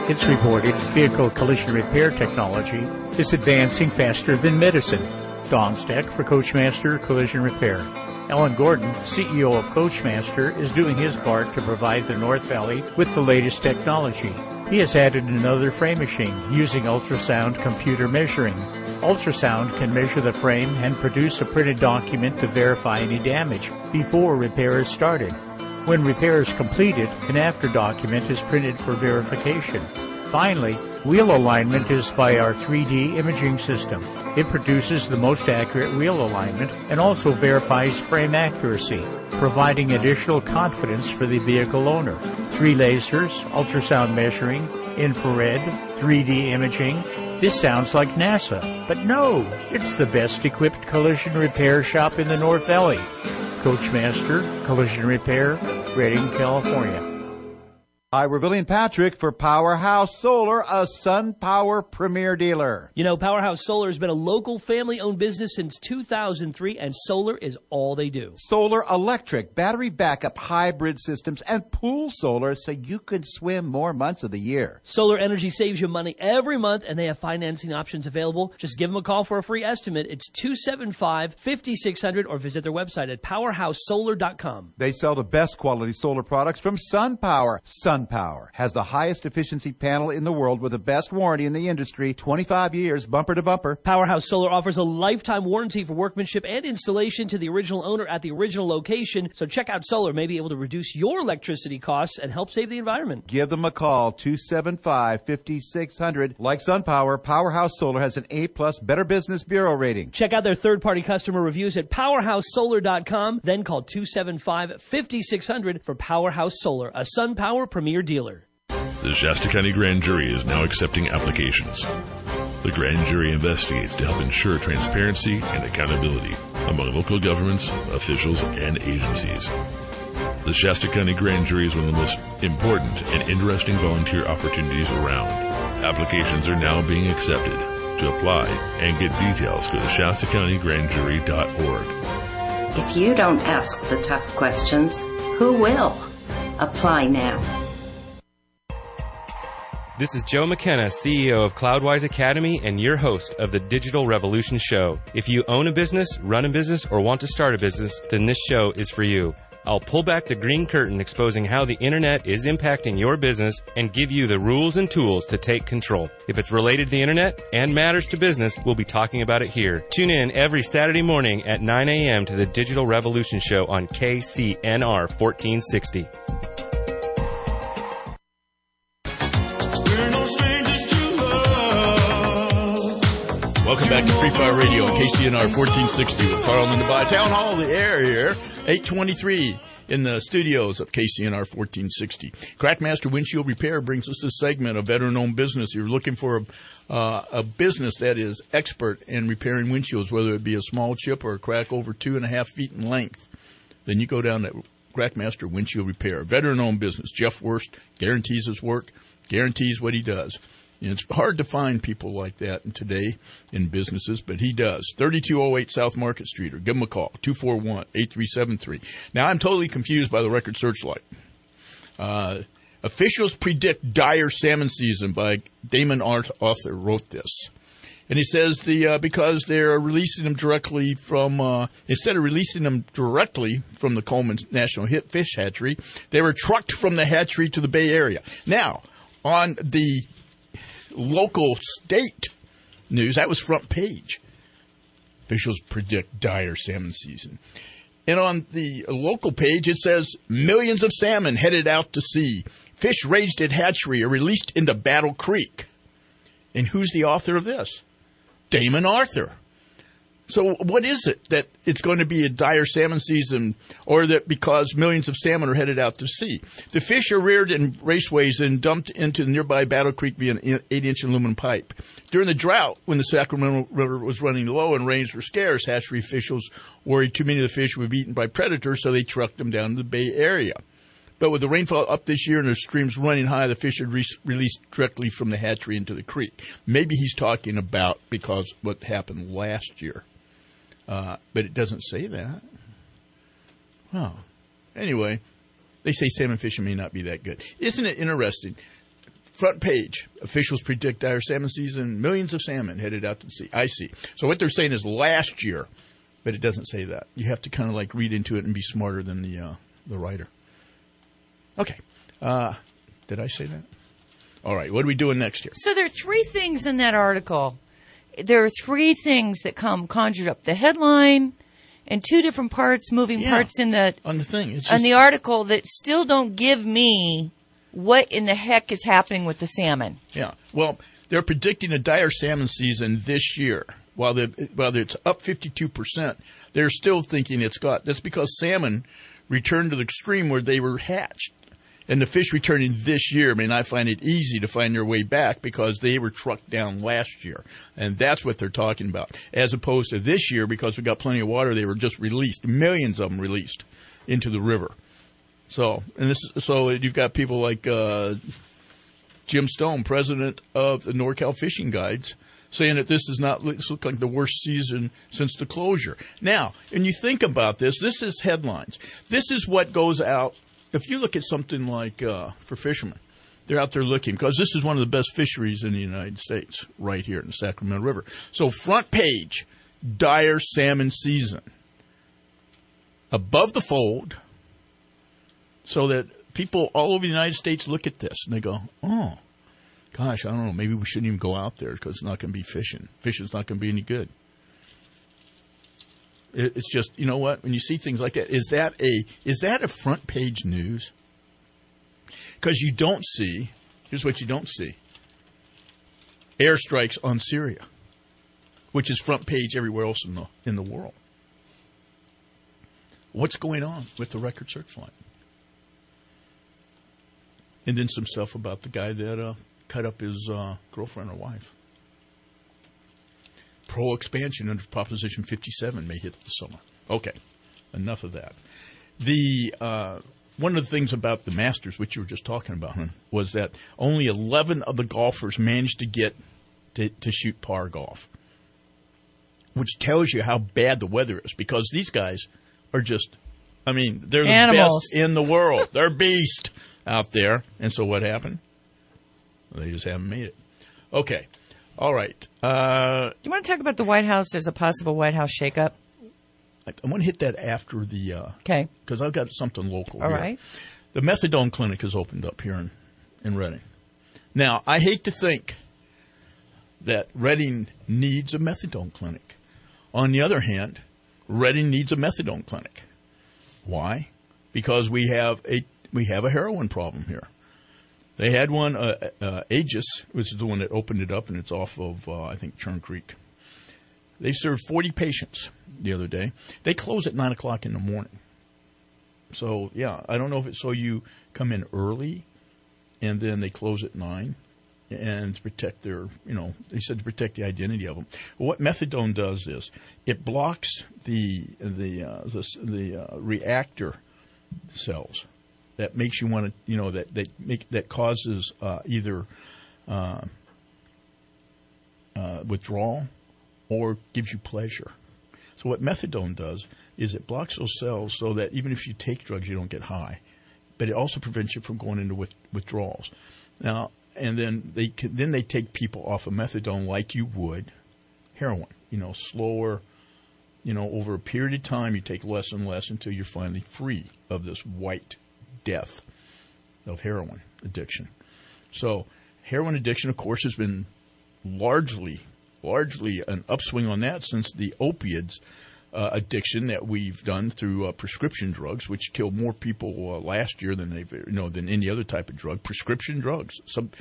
it's reported vehicle collision repair technology is advancing faster than medicine. Don Steck for Coachmaster Collision Repair. Alan Gordon, CEO of Coachmaster, is doing his part to provide the North Valley with the latest technology. He has added another frame machine using ultrasound computer measuring. Ultrasound can measure the frame and produce a printed document to verify any damage before repair is started. When repair is completed, an after document is printed for verification. Finally, wheel alignment is by our 3D imaging system. It produces the most accurate wheel alignment and also verifies frame accuracy, providing additional confidence for the vehicle owner. 3 lasers, ultrasound measuring, infrared, 3D imaging. This sounds like NASA, but no, it's the best equipped collision repair shop in the North Valley. Coachmaster Collision Repair, Redding, California. Hi, we're Billy and Patrick for Powerhouse Solar, a SunPower premier dealer. You know, Powerhouse Solar has been a local family-owned business since 2003, and solar is all they do. Solar electric, battery backup, hybrid systems, and pool solar so you can swim more months of the year. Solar energy saves you money every month, and they have financing options available. Just give them a call for a free estimate. It's 275-5600, or visit their website at powerhousesolar.com. They sell the best quality solar products from SunPower. SunPower has the highest efficiency panel in the world with the best warranty in the industry, 25 years bumper to bumper. Powerhouse Solar offers a lifetime warranty for workmanship and installation to the original owner at the original location. So check out Solar, may be able to reduce your electricity costs and help save the environment. Give them a call, 275-5600. Like SunPower, Powerhouse Solar has an A-plus Better Business Bureau rating. Check out their third-party customer reviews at powerhousesolar.com. Then call 275-5600 for Powerhouse Solar, a SunPower premier dealer. The Shasta County Grand Jury is now accepting applications. The Grand Jury investigates to help ensure transparency and accountability among local governments, officials, and agencies. The Shasta County Grand Jury is one of the most important and interesting volunteer opportunities around. Applications are now being accepted. To apply and get details, go to ShastaCountyGrandJury.org. If you don't ask the tough questions, who will? Apply now. This is Joe McKenna, CEO of Cloudwise Academy and your host of the Digital Revolution Show. If you own a business, run a business, or want to start a business, then this show is for you. I'll pull back the green curtain exposing how the internet is impacting your business and give you the rules and tools to take control. If it's related to the internet and matters to business, we'll be talking about it here. Tune in every Saturday morning at 9 a.m. to the Digital Revolution Show on KCNR 1460. Welcome back to Free Fire Radio on KCNR 1460 with Carl and Linda Town Hall, the air here, 823 in the studios of KCNR 1460. Crackmaster Windshield Repair brings us this segment of veteran-owned business. You're looking for a business that is expert in repairing windshields, whether it be a small chip or a crack over 2.5 feet in length. Then you go down to Crackmaster Windshield Repair. Veteran-owned business. Jeff Wurst guarantees his work, guarantees what he does. And it's hard to find people like that today in businesses, but he does. 3208 South Market Street, or give him a call, 241-8373. Now, I'm totally confused by the Record Searchlight. Officials predict dire salmon season by Damon Arthur wrote this. And he says because they're releasing them directly from, instead of releasing them directly from the Coleman National Fish Hatchery, they were trucked from the hatchery to the Bay Area. Now, on the local state news, that was front page. Officials predict dire salmon season. And on the local page, it says millions of salmon headed out to sea. Fish raised at hatchery are released into Battle Creek. And who's the author of this? Damon Arthur. So what is it that it's going to be a dire salmon season, or that because millions of salmon are headed out to sea? The fish are reared in raceways and dumped into the nearby Battle Creek via an 8-inch aluminum pipe. During the drought, when the Sacramento River was running low and rains were scarce, hatchery officials worried too many of the fish would be eaten by predators, so they trucked them down to the Bay Area. But with the rainfall up this year and the streams running high, the fish are released directly from the hatchery into the creek. Maybe he's talking about because what happened last year. But it doesn't say that. Oh. Anyway, they say salmon fishing may not be that good. Isn't it interesting? front page. Officials predict dire salmon season. Millions of salmon headed out to the sea. I see. So what they're saying is last year, but it doesn't say that. You have to kind of like read into it and be smarter than the writer. Okay. Did I say that? All right. What are we doing next year? So there are three things in that article. There are three things that conjured up: the headline and two different parts, moving parts in the on the thing. It's on the article that still don't give me what in the heck is happening with the salmon. Yeah. Well, they're predicting a dire salmon season this year. While it's up 52%, they're still thinking that's because salmon returned to the stream where they were hatched. And the fish returning this year may not find it easy to find their way back because they were trucked down last year. And that's what they're talking about. As opposed to this year, because we got plenty of water, they were just released, millions of them released into the river. So you've got people like Jim Stone, president of the NorCal Fishing Guides, saying that this looks like the worst season since the closure. Now, when you think about this is headlines. This is what goes out. If you look at something like for fishermen, they're out there looking because this is one of the best fisheries in the United States right here in the Sacramento River. So front page, dire salmon season. Above the fold, so that people all over the United States look at this and they go, oh, gosh, I don't know, maybe we shouldn't even go out there because it's not going to be fishing. Fishing's not going to be any good. It's just, you know what? When you see things like that, is that a front page news? Because you don't see. Here's what you don't see: airstrikes on Syria, which is front page everywhere else in the world. What's going on with the Record Searchlight? And then some stuff about the guy that cut up his girlfriend or wife. Pro-expansion under Proposition 57 may hit this summer. Okay, enough of that. One of the things about the Masters, which you were just talking about, was that only 11 of the golfers managed to get to shoot par golf, which tells you how bad the weather is, because these guys are just, they're the animals. Best in the world. They're beasts out there. And so what happened? They just haven't made it. Okay. All right. You want to talk about the White House? There's a possible White House shakeup. I want to hit that after the okay, because I've got something local. All here. right. The methadone clinic has opened up here in Reading. Now, I hate to think that Reading needs a methadone clinic. On the other hand, Reading needs a methadone clinic. Why? Because we have a heroin problem here. They had one, Aegis, which is the one that opened it up, and it's off of, I think, Churn Creek. They served 40 patients the other day. They close at 9 o'clock in the morning. So, yeah, I don't know if it's so you come in early and then they close at 9 and to protect their, they said to protect the identity of them. Well, what methadone does is it blocks the reactor cells. That makes you want to, that causes either withdrawal or gives you pleasure. So what methadone does is it blocks those cells so that even if you take drugs, you don't get high. But it also prevents you from going into withdrawals. Now, and then they take people off of methadone like you would heroin. Slower. Over a period of time, you take less and less until you're finally free of this white death of heroin addiction. So heroin addiction, of course, has been largely an upswing on that since the opiates addiction that we've done through prescription drugs, which killed more people last year than than any other type of drug. Prescription drugs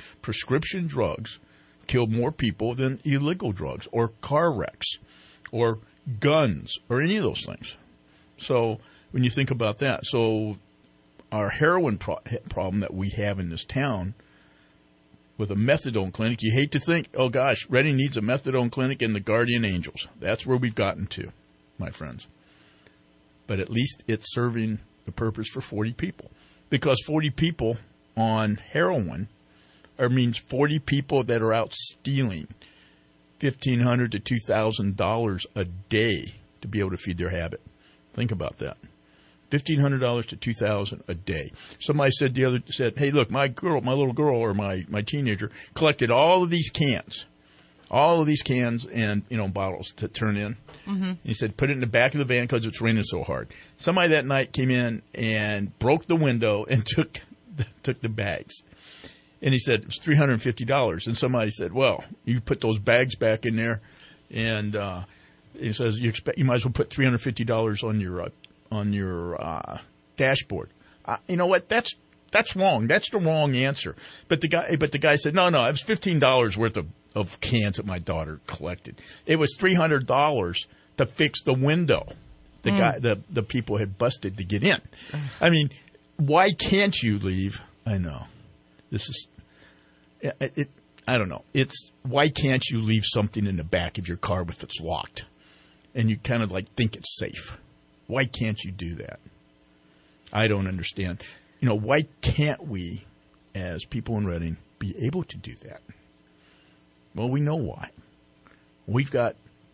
killed more people than illegal drugs or car wrecks or guns or any of those things. So when you think about that, so our heroin problem that we have in this town with a methadone clinic, you hate to think, oh gosh, Reading needs a methadone clinic and the Guardian Angels. That's where we've gotten to, my friends. But at least it's serving the purpose for 40 people. Because 40 people on heroin means 40 people that are out stealing $1,500 to $2,000 a day to be able to feed their habit. Think about that. $1,500 to $2,000 a day. Somebody said hey, look, my little girl or my teenager collected all of these cans and, bottles to turn in. Mm-hmm. He said, put it in the back of the van because it's raining so hard. Somebody that night came in and broke the window and took the bags. And he said, it was $350. And somebody said, well, you put those bags back in there. And he says, you might as well put $350 on your dashboard. You know what? That's wrong. That's the wrong answer. But the guy said, no, it was $15 worth of cans that my daughter collected. It was $300 to fix the window. The people had busted to get in. I mean, why can't you leave? I know. This is it. I don't know. It's why can't you leave something in the back of your car if it's locked, and you kind of think it's safe? Why can't you do that? I don't understand. Why can't we, as people in Reading, be able to do that? Well, we know why. We've got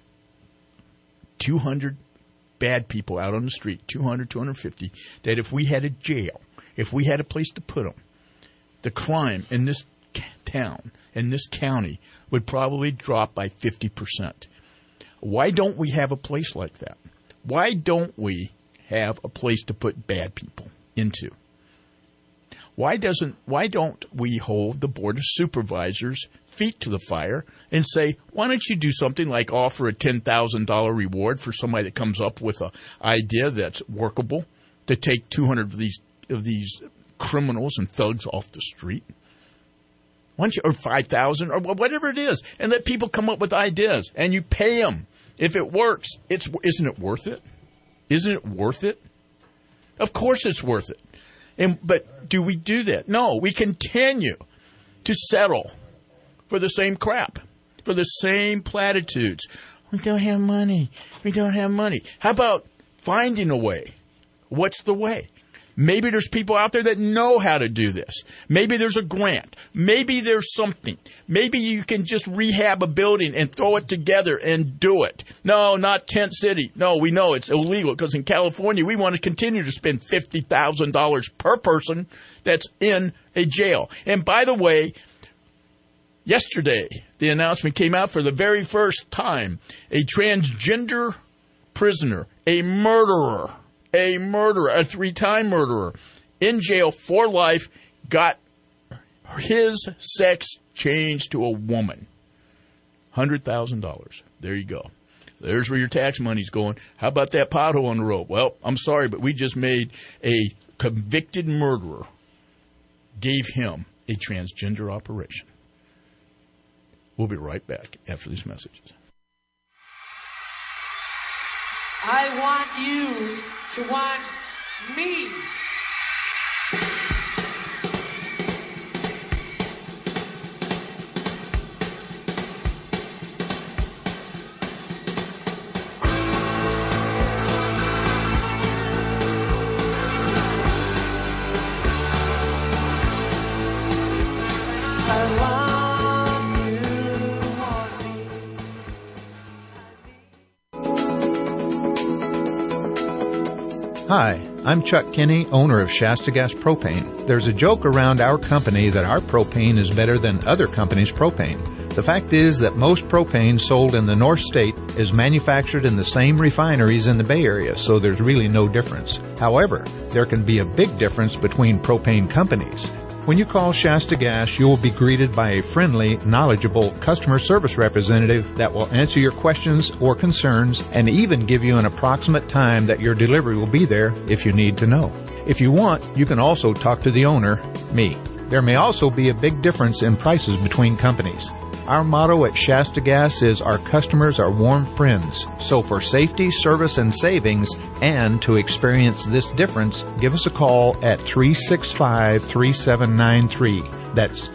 200 bad people out on the street, 200, 250, that if we had a jail, if we had a place to put them, the crime in this town, in this county, would probably drop by 50%. Why don't we have a place like that? Why don't we have a place to put bad people into? Why don't we hold the Board of Supervisors' feet to the fire and say, why don't you do something like offer a $10,000 reward for somebody that comes up with an idea that's workable to take 200 of these criminals and thugs off the street? Why don't you, or 5,000 or whatever it is, and let people come up with ideas and you pay them. If it works, isn't it worth it? Isn't it worth it? Of course it's worth it. But do we do that? No, we continue to settle for the same crap, for the same platitudes. We don't have money. We don't have money. How about finding a way? What's the way? Maybe there's people out there that know how to do this. Maybe there's a grant. Maybe there's something. Maybe you can just rehab a building and throw it together and do it. No, not Tent City. No, we know it's illegal because in California we want to continue to spend $50,000 per person that's in a jail. And by the way, yesterday the announcement came out for the very first time. A transgender prisoner, a murderer, a 3-time murderer, in jail for life, got his sex changed to a woman. $100,000. There you go. There's where your tax money's going. How about that pothole on the road? Well, I'm sorry, but we just made a convicted murderer, gave him a transgender operation. We'll be right back after these messages. I want you to want me. Hi, I'm Chuck Kinney, owner of Shasta Gas Propane. There's a joke around our company that our propane is better than other companies' propane. The fact is that most propane sold in the North State is manufactured in the same refineries in the Bay Area, so there's really no difference. However, there can be a big difference between propane companies. When you call Shasta Gas, you will be greeted by a friendly, knowledgeable customer service representative that will answer your questions or concerns and even give you an approximate time that your delivery will be there if you need to know. If you want, you can also talk to the owner, me. There may also be a big difference in prices between companies. Our motto at Shasta Gas is our customers are warm friends. So for safety, service, and savings, and to experience this difference, give us a call at 365-3793. That's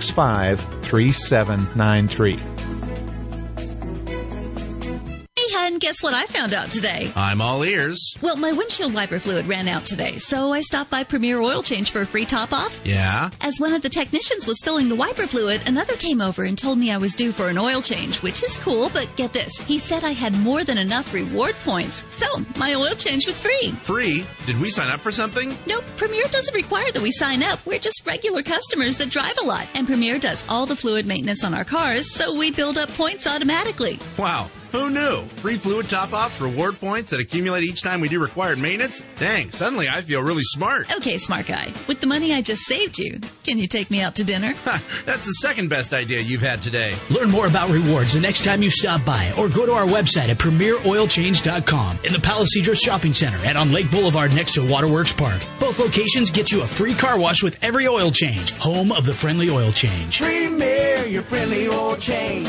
365-3793. And guess what I found out today? I'm all ears. Well, my windshield wiper fluid ran out today, so I stopped by Premier Oil Change for a free top-off. Yeah? As one of the technicians was filling the wiper fluid, another came over and told me I was due for an oil change, which is cool, but get this. He said I had more than enough reward points, so my oil change was free. Free? Did we sign up for something? Nope, Premier doesn't require that we sign up. We're just regular customers that drive a lot, and Premier does all the fluid maintenance on our cars, so we build up points automatically. Wow. Who knew? Free fluid top-offs, reward points that accumulate each time we do required maintenance? Dang, suddenly I feel really smart. Okay, smart guy. With the money I just saved you, can you take me out to dinner? That's the second best idea you've had today. Learn more about rewards the next time you stop by or go to our website at premieroilchange.com in the Palisadro Shopping Center and on Lake Boulevard next to Waterworks Park. Both locations get you a free car wash with every oil change. Home of the friendly oil change. Premier, your friendly oil change.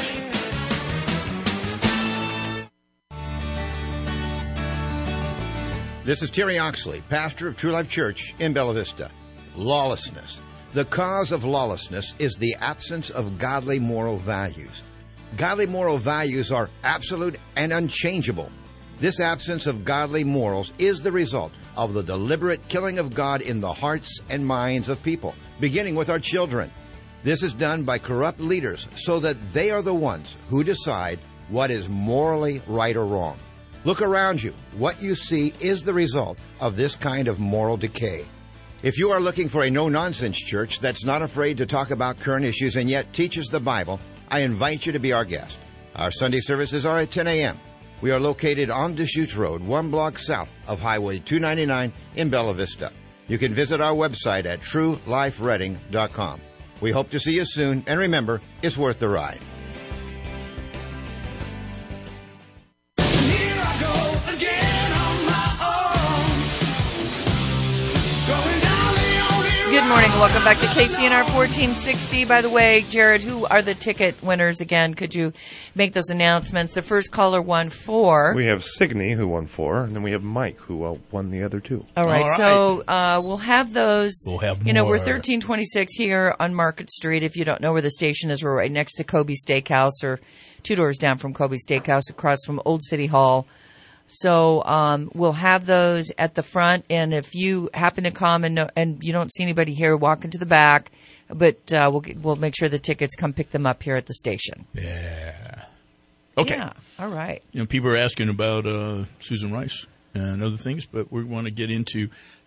This is Terry Oxley, pastor of True Life Church in Bella Vista. Lawlessness. The cause of lawlessness is the absence of godly moral values. Godly moral values are absolute and unchangeable. This absence of godly morals is the result of the deliberate killing of God in the hearts and minds of people, beginning with our children. This is done by corrupt leaders so that they are the ones who decide what is morally right or wrong. Look around you. What you see is the result of this kind of moral decay. If you are looking for a no-nonsense church that's not afraid to talk about current issues and yet teaches the Bible, I invite you to be our guest. Our Sunday services are at 10 a.m. We are located on Deschutes Road, 1 block south of Highway 299 in Bella Vista. You can visit our website at truelifereading.com. We hope to see you soon, and remember, it's worth the ride. Good morning. Welcome back to KCNR 1460. By the way, Jared, who are the ticket winners again? Could you make those announcements? The first caller won 4. We have Signe, who won 4, and then we have Mike, who won the other 2. All right. So we'll have those. We'll have more. We're 1326 here on Market Street. If you don't know where the station is, we're right next to Kobe Steakhouse, or 2 doors down from Kobe Steakhouse, across from Old City Hall. So we'll have those at the front, and if you happen to come and you don't see anybody here, walk into the back. But we'll make sure the tickets come pick them up here at the station. Yeah. Okay. Yeah. All right. You know, people are asking about Susan Rice and other things, but we want to get into,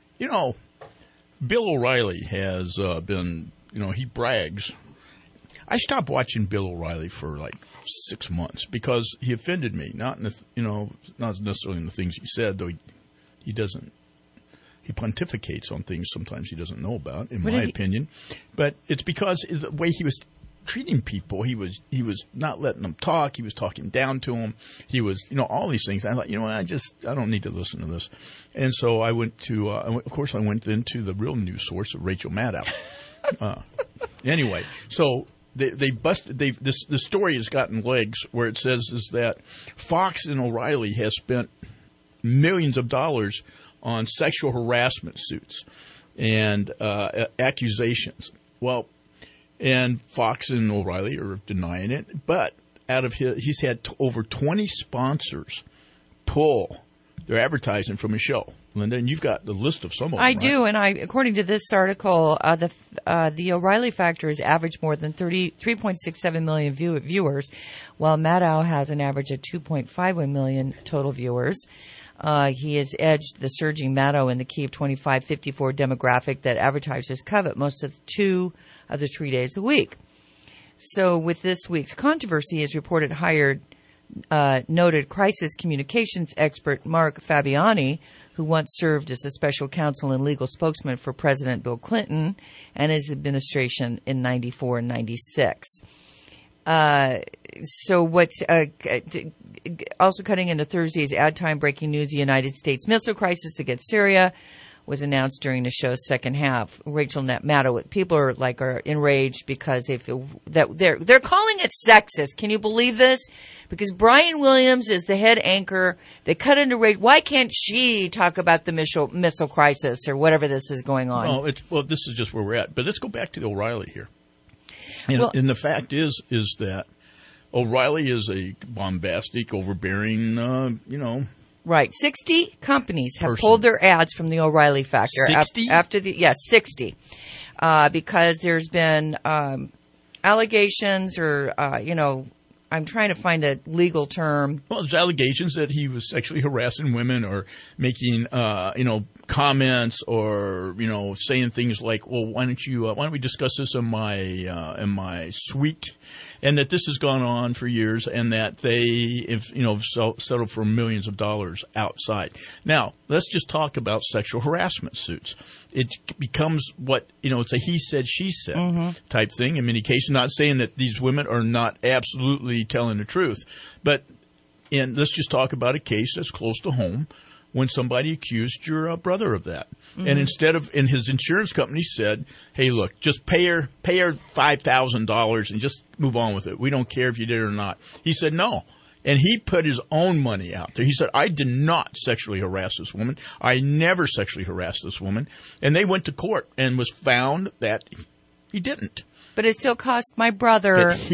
Bill O'Reilly has been, he brags. I stopped watching Bill O'Reilly for like 6 months because he offended me. Not in the, not necessarily in the things he said, though he pontificates on things sometimes he doesn't know about, in my opinion. But it's because the way he was treating people, he was not letting them talk. He was talking down to them. He was, all these things. I thought, I don't need to listen to this. And so I went to, of course, I went then to the real news source of Rachel Maddow. Anyway, so. The story has gotten legs where it says is that Fox and O'Reilly has spent millions of dollars on sexual harassment suits and accusations. Well, and Fox and O'Reilly are denying it, but he's had over 20 sponsors pull their advertising from his show. Linda, and you've got the list of some of them, I do, and according to this article, the O'Reilly factor has averaged more than 3.67 million viewers, while Maddow has an average of 2.51 million total viewers. He has edged the surging Maddow in the key of 25-54 demographic that advertisers covet most of 2 of the 3 days a week. So with this week's controversy, he has reported hired noted crisis communications expert Mark Fabiani, who once served as a special counsel and legal spokesman for President Bill Clinton and his administration in 94 and 96. So what's also cutting into Thursday's ad time breaking news, the United States missile crisis against Syria was announced during the show's second half. Rachel Maddow, people are enraged because they feel that they're calling it sexist. Can you believe this? Because Brian Williams is the head anchor. They cut into Rachel. Why can't she talk about the missile crisis or whatever this is going on? Well, this is just where we're at. But let's go back to the O'Reilly here. And the fact is that O'Reilly is a bombastic, overbearing, Right. 60 companies have pulled their ads from the O'Reilly factor. 60? After 60. Because there's been allegations or, I'm trying to find a legal term. Well, there's allegations that he was sexually harassing women or making, comments or, saying things like, well, why don't we discuss this in my suite? And that this has gone on for years and that they, settled for millions of dollars outside. Now, let's just talk about sexual harassment suits. It becomes what, it's a he said, she said type thing in many cases. Not saying that these women are not absolutely telling the truth, but let's just talk about a case that's close to home when somebody accused your brother of that. And and his insurance company said, hey, look, just pay her $5,000 and just move on with it. We don't care if you did it or not. He said no. And he put his own money out there. He said, I did not sexually harass this woman. I never sexually harassed this woman. And they went to court and was found that he didn't. But it still cost my brother. That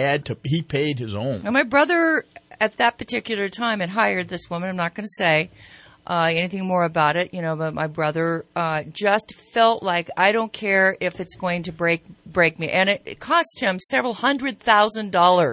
he paid his own. Now, my brother at that particular time had hired this woman. I'm not going to say anything more about it, but my brother just felt like, I don't care if it's going to break me. And it cost him several $100,000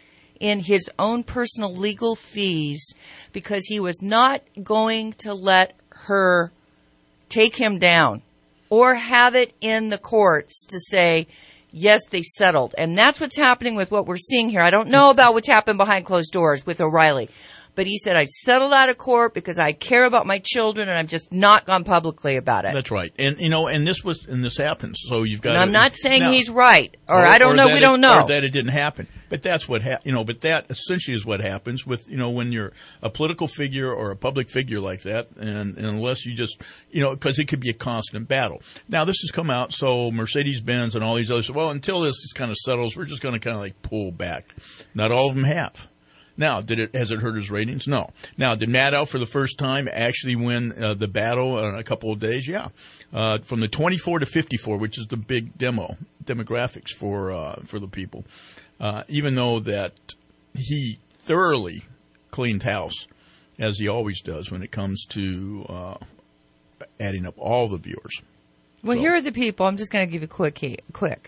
in his own personal legal fees because he was not going to let her take him down or have it in the courts to say, yes, they settled. And that's what's happening with what we're seeing here. I don't know about what's happened behind closed doors with O'Reilly. But he said, I settled out of court because I care about my children and I've just not gone publicly about it. That's right. And, and this happens. So you've got I'm not saying he's right or I don't know. We don't know. Or that it didn't happen. But that's what but that essentially is what happens with, when you're a political figure or a public figure like that. And unless you just, because it could be a constant battle. Now this has come out. So Mercedes-Benz and all these others, well, until this kind of settles, we're just going to kind of like pull back. Not all of them have. Now, has it hurt his ratings? No. Now, did Maddow for the first time actually win the battle in a couple of days? Yeah. From the 24 to 54, which is the big demographics for the people. Even though that he thoroughly cleaned house, as he always does when it comes to adding up all the viewers. Well, here are the people. I'm just going to give you quick.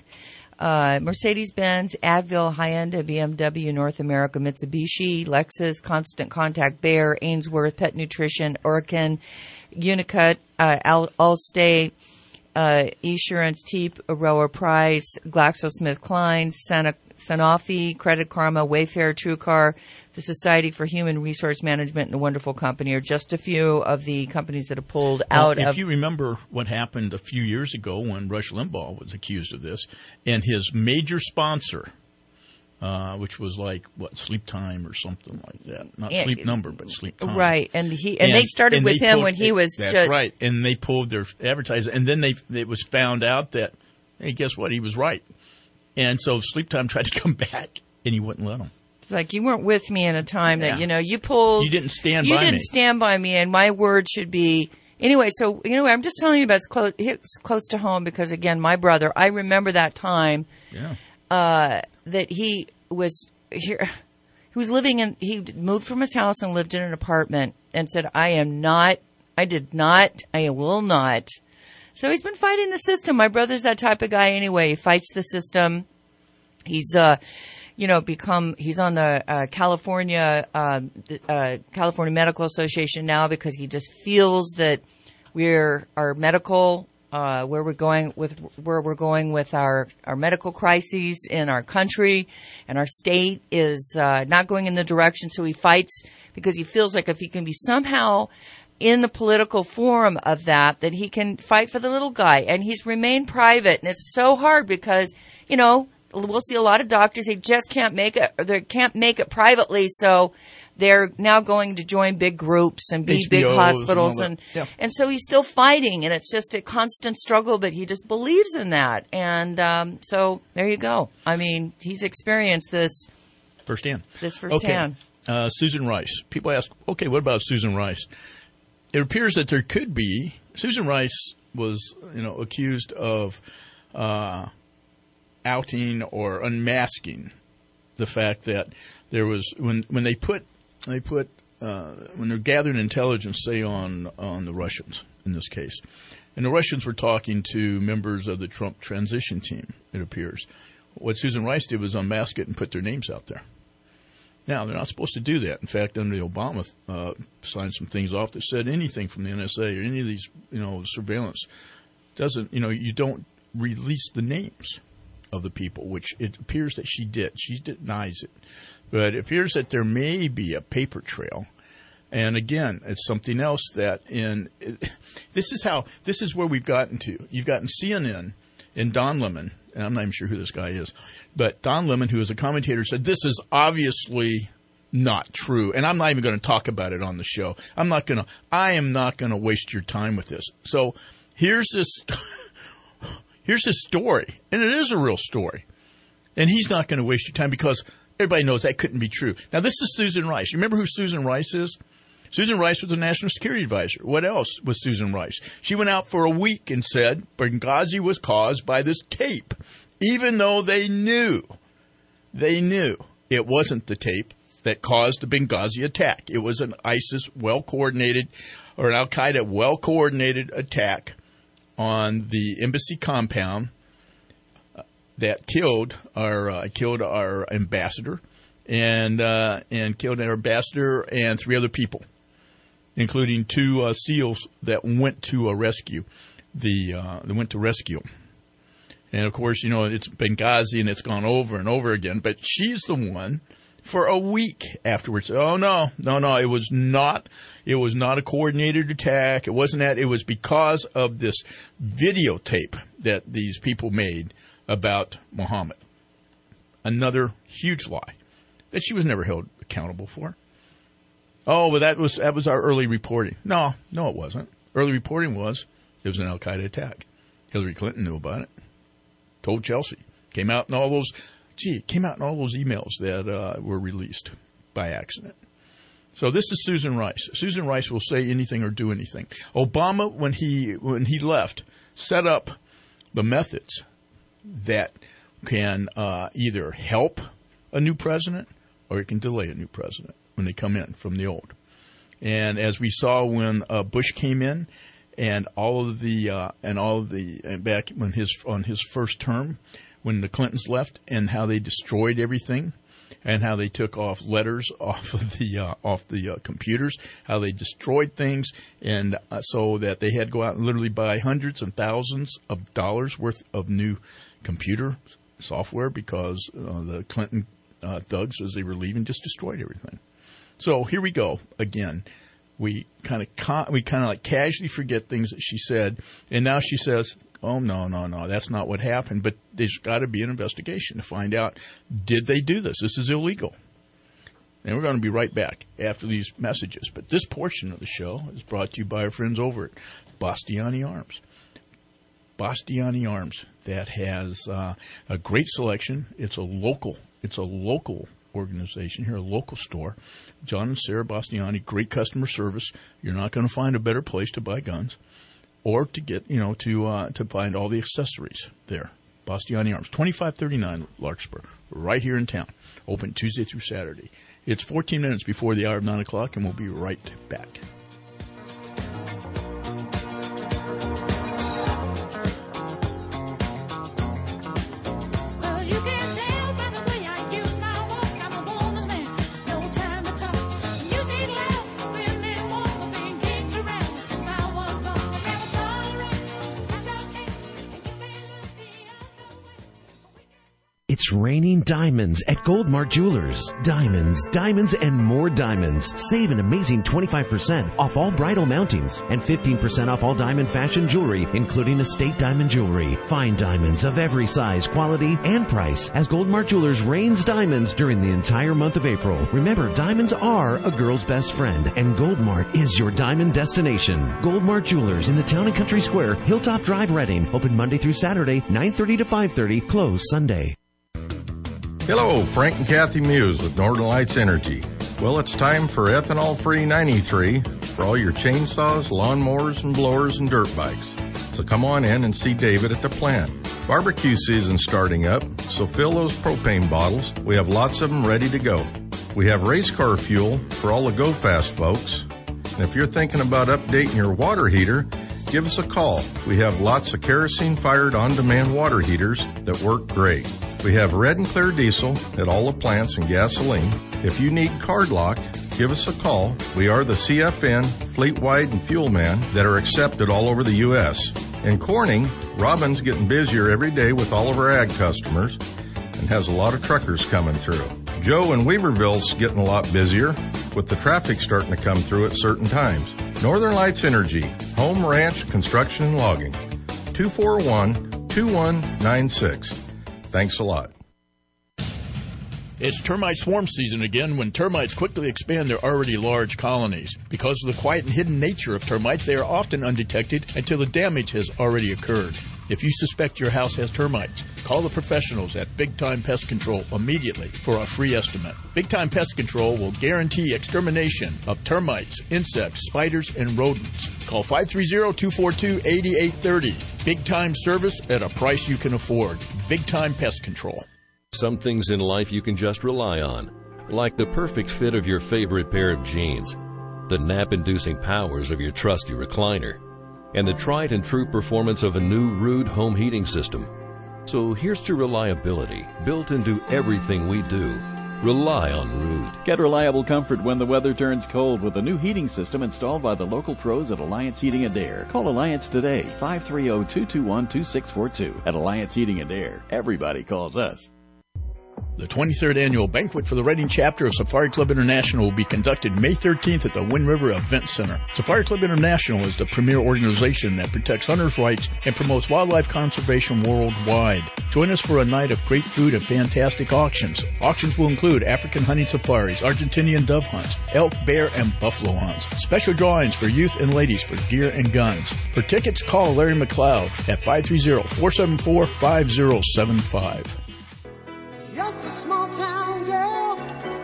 Mercedes-Benz, Advil, Hyundai, BMW, North America, Mitsubishi, Lexus, Constant Contact, Bayer, Ainsworth, Pet Nutrition, Orkin, Unicut, Allstate, Esurance, Teep, Aroa Price, GlaxoSmithKline, Sanofi, Credit Karma, Wayfair, TrueCar, the Society for Human Resource Management, and a Wonderful Company are just a few of the companies that have pulled out of. If you remember what happened a few years ago when Rush Limbaugh was accused of this, and his major sponsor, which was like Sleep Time or something like that, not Sleep Number, but Sleep Time, right? And they started with him when he was. That's right, and they pulled their advertising, and then it was found out that, hey, guess what? He was right, and so Sleep Time tried to come back, and he wouldn't let them. It's like you weren't with me in a time that, you pulled. You didn't stand by me. You didn't stand by me, and my word should be. Anyway, I'm just telling you about it's close to home because, again, my brother, I remember that time that he was here. He was he moved from his house and lived in an apartment and said, I will not. So he's been fighting the system. My brother's that type of guy anyway. He fights the system. He's, he's on the California Medical Association now because he just feels that our medical, where we're going with our medical crises in our country and our state is not going in the direction. So he fights because he feels like if he can be somehow in the political forum of that he can fight for the little guy. And he's remained private, and it's so hard because we'll see a lot of doctors, they just can't make it, or they can't make it privately, so they're now going to join big groups and be big hospitals. And so he's still fighting, and it's just a constant struggle, but he just believes in that. And so there you go. I mean, he's experienced this firsthand. Okay. Susan Rice. People ask, okay, what about Susan Rice? It appears that there could be. Susan Rice was, accused of outing or unmasking the fact that there was when they're gathering intelligence, say on the Russians in this case, and the Russians were talking to members of the Trump transition team, it appears. What Susan Rice did was unmask it and put their names out there. Now, they're not supposed to do that. In fact, under Obama, signed some things off that said anything from the NSA or any of these, surveillance doesn't, you don't release the names of the people, which it appears that she did. She denies it. But it appears that there may be a paper trail. And again, it's something else that this is where we've gotten to. You've gotten CNN and Don Lemon, and I'm not even sure who this guy is, but Don Lemon, who is a commentator, said this is obviously not true. And I'm not even going to talk about it on the show. I am not going to waste your time with this. So here's this story, and it is a real story. And he's not going to waste your time because everybody knows that couldn't be true. Now, this is Susan Rice. You remember who Susan Rice is? Susan Rice was the National Security Advisor. What else was Susan Rice? She went out for a week and said Benghazi was caused by this tape, even though they knew it wasn't the tape that caused the Benghazi attack. It was an ISIS well-coordinated or an al-Qaeda well-coordinated attack on the embassy compound that killed our ambassador and killed our ambassador and 3 other people, including 2 SEALs that went to rescue rescue him. And of course, it's Benghazi and it's gone over and over again. But she's the one for a week afterwards. Oh no, it was not a coordinated attack. It wasn't that. It was because of this videotape that these people made about Muhammad. Another huge lie that she was never held accountable for. Oh, but that was our early reporting. No, it wasn't. Early reporting was it was an al-Qaeda attack. Hillary Clinton knew about it. Told Chelsea. Came out in all those emails that were released by accident. So this is Susan Rice. Susan Rice will say anything or do anything. Obama, when he left, set up the methods that can either help a new president or it can delay a new president when they come in from the old. And as we saw when Bush came in, and back when on his first term, when the Clintons left, and how they destroyed everything, and how they took off letters off the computers, how they destroyed things, and so that they had to go out and literally buy hundreds and thousands of dollars worth of new computer software because the Clinton thugs, as they were leaving, just destroyed everything. So here we go again. We kind of like casually forget things that she said, and now she says, "Oh no, that's not what happened." But there's got to be an investigation to find out, did they do this? This is illegal. And we're going to be right back after these messages. But this portion of the show is brought to you by our friends over at Bastiani Arms. Bastiani Arms, that has a great selection. It's a local organization here, a local store. John and Sarah Bastiani, great customer service. You're not going to find a better place to buy guns or to get, to find all the accessories there. Bastiani Arms, 2539 Larkspur, right here in town. Open Tuesday through Saturday. It's 14 minutes before the hour of 9 o'clock, and we'll be right back. It's raining diamonds at Goldmark Jewelers. Diamonds, and more diamonds. Save an amazing 25% off all bridal mountings and 15% off all diamond fashion jewelry, including estate diamond jewelry. Find diamonds of every size, quality, and price as Goldmark Jewelers rains diamonds during the entire month of April. Remember, diamonds are a girl's best friend, and Goldmark is your diamond destination. Goldmark Jewelers in the Town and Country Square, Hilltop Drive, Reading. Open Monday through Saturday, 9:30 to 5:30. Closed Sunday. Hello, Frank and Kathy Muse with Northern Lights Energy. Well, it's time for ethanol-free 93 for all your chainsaws, lawnmowers, and blowers and dirt bikes. So come on in and see David at the plant. Barbecue season's starting up, so fill those propane bottles. We have lots of them ready to go. We have race car fuel for all the Go Fast folks. And if you're thinking about updating your water heater, give us a call. We have lots of kerosene-fired on-demand water heaters that work great. We have red and clear diesel at all the plants and gasoline. If you need card locked, give us a call. We are the CFN, Fleet-Wide, and Fuel Man that are accepted all over the U.S. In Corning, Robin's getting busier every day with all of our ag customers and has a lot of truckers coming through. Joe in Weaverville's getting a lot busier with the traffic starting to come through at certain times. Northern Lights Energy, home, ranch, construction, and logging. 241-2196. Thanks a lot. It's termite swarm season again when termites quickly expand their already large colonies. Because of the quiet and hidden nature of termites, they are often undetected until the damage has already occurred. If you suspect your house has termites, call the professionals at Big Time Pest Control immediately for a free estimate. Big Time Pest Control will guarantee extermination of termites, insects, spiders, and rodents. Call 530-242-8830. Big Time service at a price you can afford. Big Time Pest Control. Some things in life you can just rely on, like the perfect fit of your favorite pair of jeans, the nap-inducing powers of your trusty recliner, and the tried and true performance of a new Ruud home heating system. So here's to reliability, built into everything we do. Rely on Ruud. Get reliable comfort when the weather turns cold with a new heating system installed by the local pros at Alliance Heating and Air. Call Alliance today, 530-221-2642. At Alliance Heating and Air, everybody calls us. The 23rd Annual Banquet for the Reading Chapter of Safari Club International will be conducted May 13th at the Wind River Event Center. Safari Club International is the premier organization that protects hunters' rights and promotes wildlife conservation worldwide. Join us for a night of great food and fantastic auctions. Auctions will include African hunting safaris, Argentinian dove hunts, elk, bear, and buffalo hunts. Special drawings for youth and ladies for gear and guns. For tickets, call Larry McLeod at 530-474-5075. Just a small town girl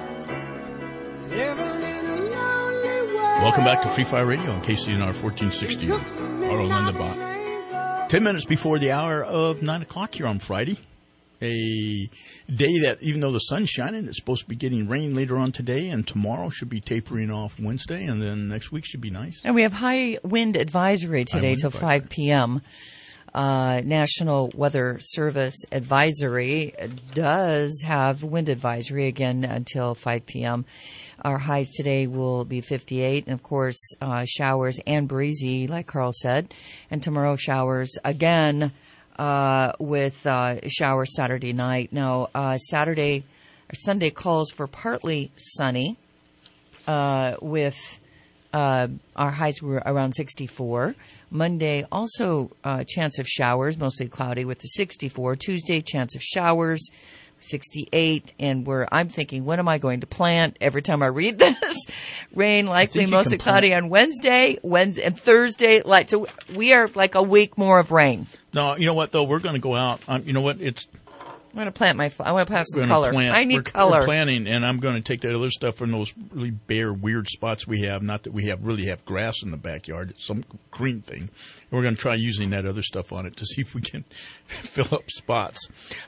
living in a lonely world. Welcome back to Free Fire Radio on KCNR 1460. Carl on the bot. 10 minutes before the hour of 9 o'clock here on Friday. A day that, even though the sun's shining, it's supposed to be getting rain later on today, and tomorrow should be tapering off Wednesday, and then next week should be nice. And we have high wind advisory today till 5 p.m. National Weather Service advisory does have wind advisory again until 5 p.m. Our highs today will be 58, and of course, showers and breezy, like Carl said. And tomorrow, showers again, with showers Saturday night. Now, Sunday calls for partly sunny, with our highs were around 64. Monday, also chance of showers, mostly cloudy with the 64. Tuesday, chance of showers, 68. And I'm thinking, when am I going to plant? Every time I read this, rain likely, mostly cloudy on Wednesday, and Thursday, light. So we are like a week more of rain. No, you know what though? We're going to go out. You know what? I want to plant I want to plant some color. I need color. We're planting, and I'm going to take that other stuff from those really bare, weird spots we have. Not that we really have grass in the backyard. It's some green thing. And we're going to try using that other stuff on it to see if we can fill up spots.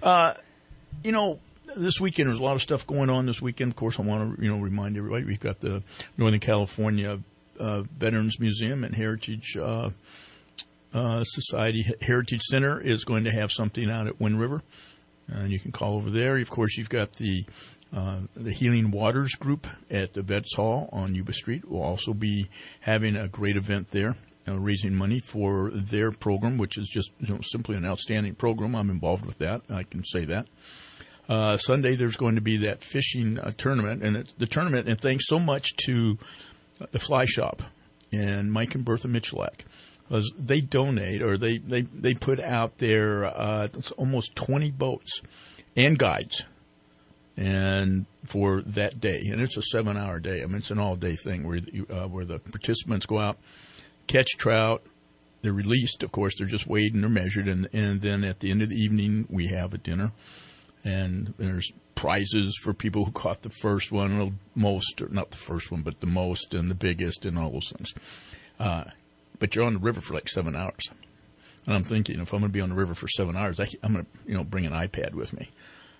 This weekend, there's a lot of stuff going on this weekend. Of course, I want to, remind everybody, we've got the Northern California Veterans Museum and Heritage Society Heritage Center is going to have something out at Wind River. And you can call over there. Of course, you've got the Healing Waters group at the Vets Hall on Yuba Street. We'll also be having a great event there, raising money for their program, which is just simply an outstanding program. I'm involved with that. I can say that. Sunday, there's going to be that fishing tournament, and the tournament. And thanks so much to the Fly Shop and Mike and Bertha Michalak. They donate, or they put out their almost 20 boats and guides, and for that day, and it's a 7-hour day. I mean, it's an all-day thing where the participants go out, catch trout. They're released, of course. They're just weighed and they're measured, and then at the end of the evening, we have a dinner, and there's prizes for people who caught the first one, or most, or not the first one, but the most and the biggest, and all those things. But you're on the river for like 7 hours. And I'm thinking, if I'm going to be on the river for 7 hours, I'm going to, bring an iPad with me.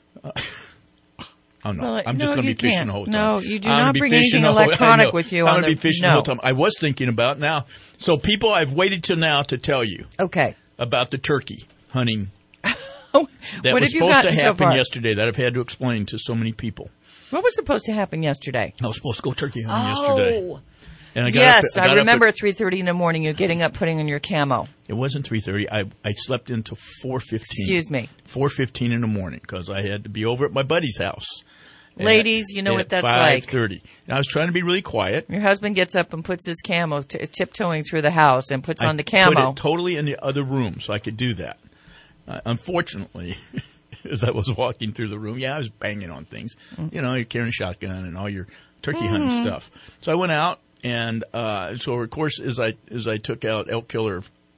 I'm not. Well, I'm just going to be fishing the whole time. No, you do not bring anything electronic with you. I'm going to be fishing the whole time. I was thinking about now. So people, I've waited till now to tell you. Okay. About the turkey hunting. What was have you supposed gotten to so happen far? yesterday that I've had to explain to so many people. What was supposed to happen yesterday? I was supposed to go turkey hunting yesterday. And I got yes, up, I remember at 3:30 in the morning you getting up, putting on your camo. It wasn't 3:30. I slept until 4:15. Excuse me. 4:15 in the morning because I had to be over at my buddy's house. Ladies, you know what that's like. 5:30. And I was trying to be really quiet. Your husband gets up and puts his camo, tiptoeing through the house and puts on the camo. I put it totally in the other room so I could do that. Unfortunately, as I was walking through the room, I was banging on things. You're carrying a shotgun and all your turkey hunting stuff. So I went out. And so, of course, as I took out Elk Killer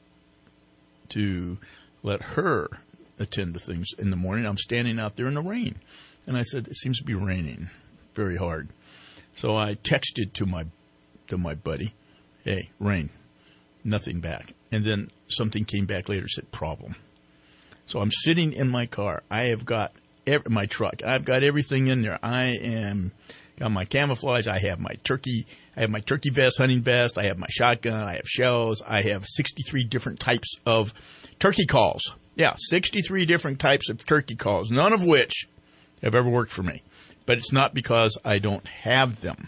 to let her attend to things in the morning, I'm standing out there in the rain. And I said, it seems to be raining very hard. So I texted to my buddy, hey, rain, nothing back. And then something came back later, said problem. So I'm sitting in my car. I have got my truck. I've got everything in there. Got my camouflage. I have my turkey vest, hunting vest. I have my shotgun. I have shells. I have 63 different types of turkey calls. Yeah, 63 different types of turkey calls, none of which have ever worked for me. But it's not because I don't have them.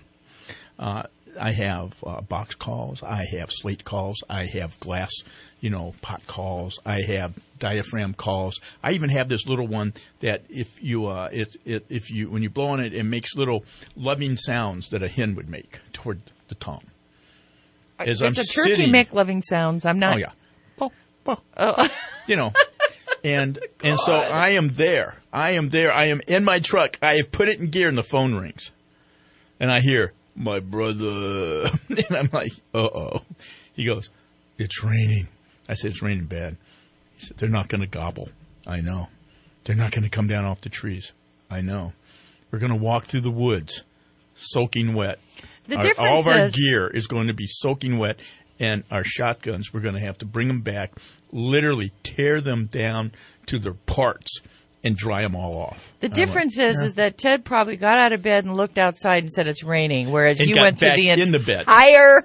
I have box calls. I have slate calls. I have glass, pot calls. I have diaphragm calls. I even have this little one that if you when you blow on it, it makes little loving sounds that a hen would make toward the tongue. Does a turkey make loving sounds? I'm not. Oh yeah. Oh. And so I am there. I am in my truck. I have put it in gear and the phone rings. And I hear, my brother. And I'm like, uh-oh. He goes, it's raining. I said, it's raining bad. He said, they're not going to gobble. I know. They're not going to come down off the trees. I know. We're going to walk through the woods, soaking wet. All of our gear is going to be soaking wet, and our shotguns, we're going to have to bring them back, literally tear them down to their parts, and dry them all off. The difference is that Ted probably got out of bed and looked outside and said it's raining, whereas you went through the entire,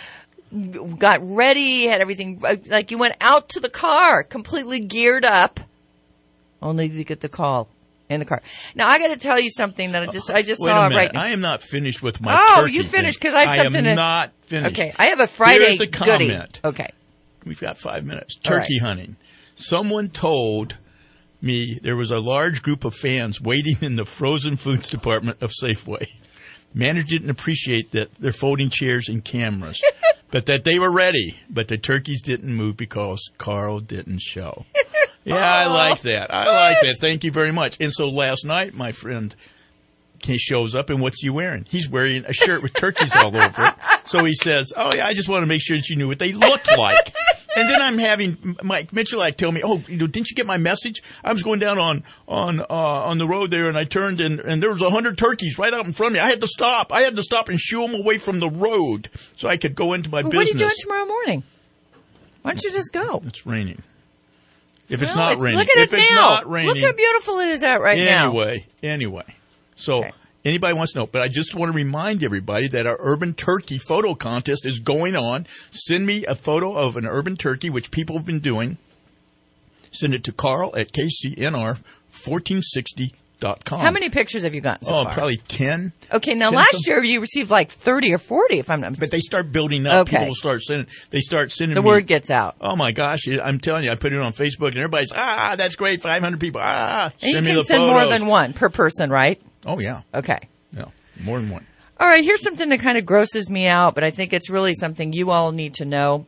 got ready, had everything, like you went out to the car, completely geared up, only to get the call in the car. Now, I got to tell you something that I just saw right now. I am not finished with my turkey. Oh, you finished, because I have something I am not finished. Okay, I have a Friday Here's a comment. goodie. Okay. We've got 5 minutes. Turkey hunting. Someone told me there was a large group of fans waiting in the frozen foods department of Safeway. Manager didn't appreciate that they're folding chairs and cameras, but that they were ready. But the turkeys didn't move because Carl didn't show. Yeah, I like that. Thank you very much. And so last night, my friend shows up, and what's he wearing? He's wearing a shirt with turkeys all over it. So he says, oh, yeah, I just want to make sure that you knew what they looked like. And then I'm having Mike Mitchell tell me, oh, didn't you get my message? I was going down on the road there, and I turned, and there was 100 turkeys right out in front of me. I had to stop. And shoo them away from the road so I could go into my business. What are you doing tomorrow morning? Why don't you just go? It's raining. If it's not raining. Look at it now. It's not raining. Look how beautiful it is out right now. Anyway. So anybody wants to know, but I just want to remind everybody that our urban turkey photo contest is going on. Send me a photo of an urban turkey, which people have been doing. Send it to Carl at KCNR1460.com. How many pictures have you gotten so far? Oh, probably 10. Okay, now last year you received like 30 or 40, if I'm not mistaken. But they start building up. Okay. People start sending. They start sending. The word gets out. Oh my gosh! I'm telling you, I put it on Facebook, and everybody's that's great. 500 people. And send you me can the send photos. more than one per person, right? Oh yeah. Okay. Yeah, more than one. All right. Here's something that kind of grosses me out, but I think it's really something you all need to know.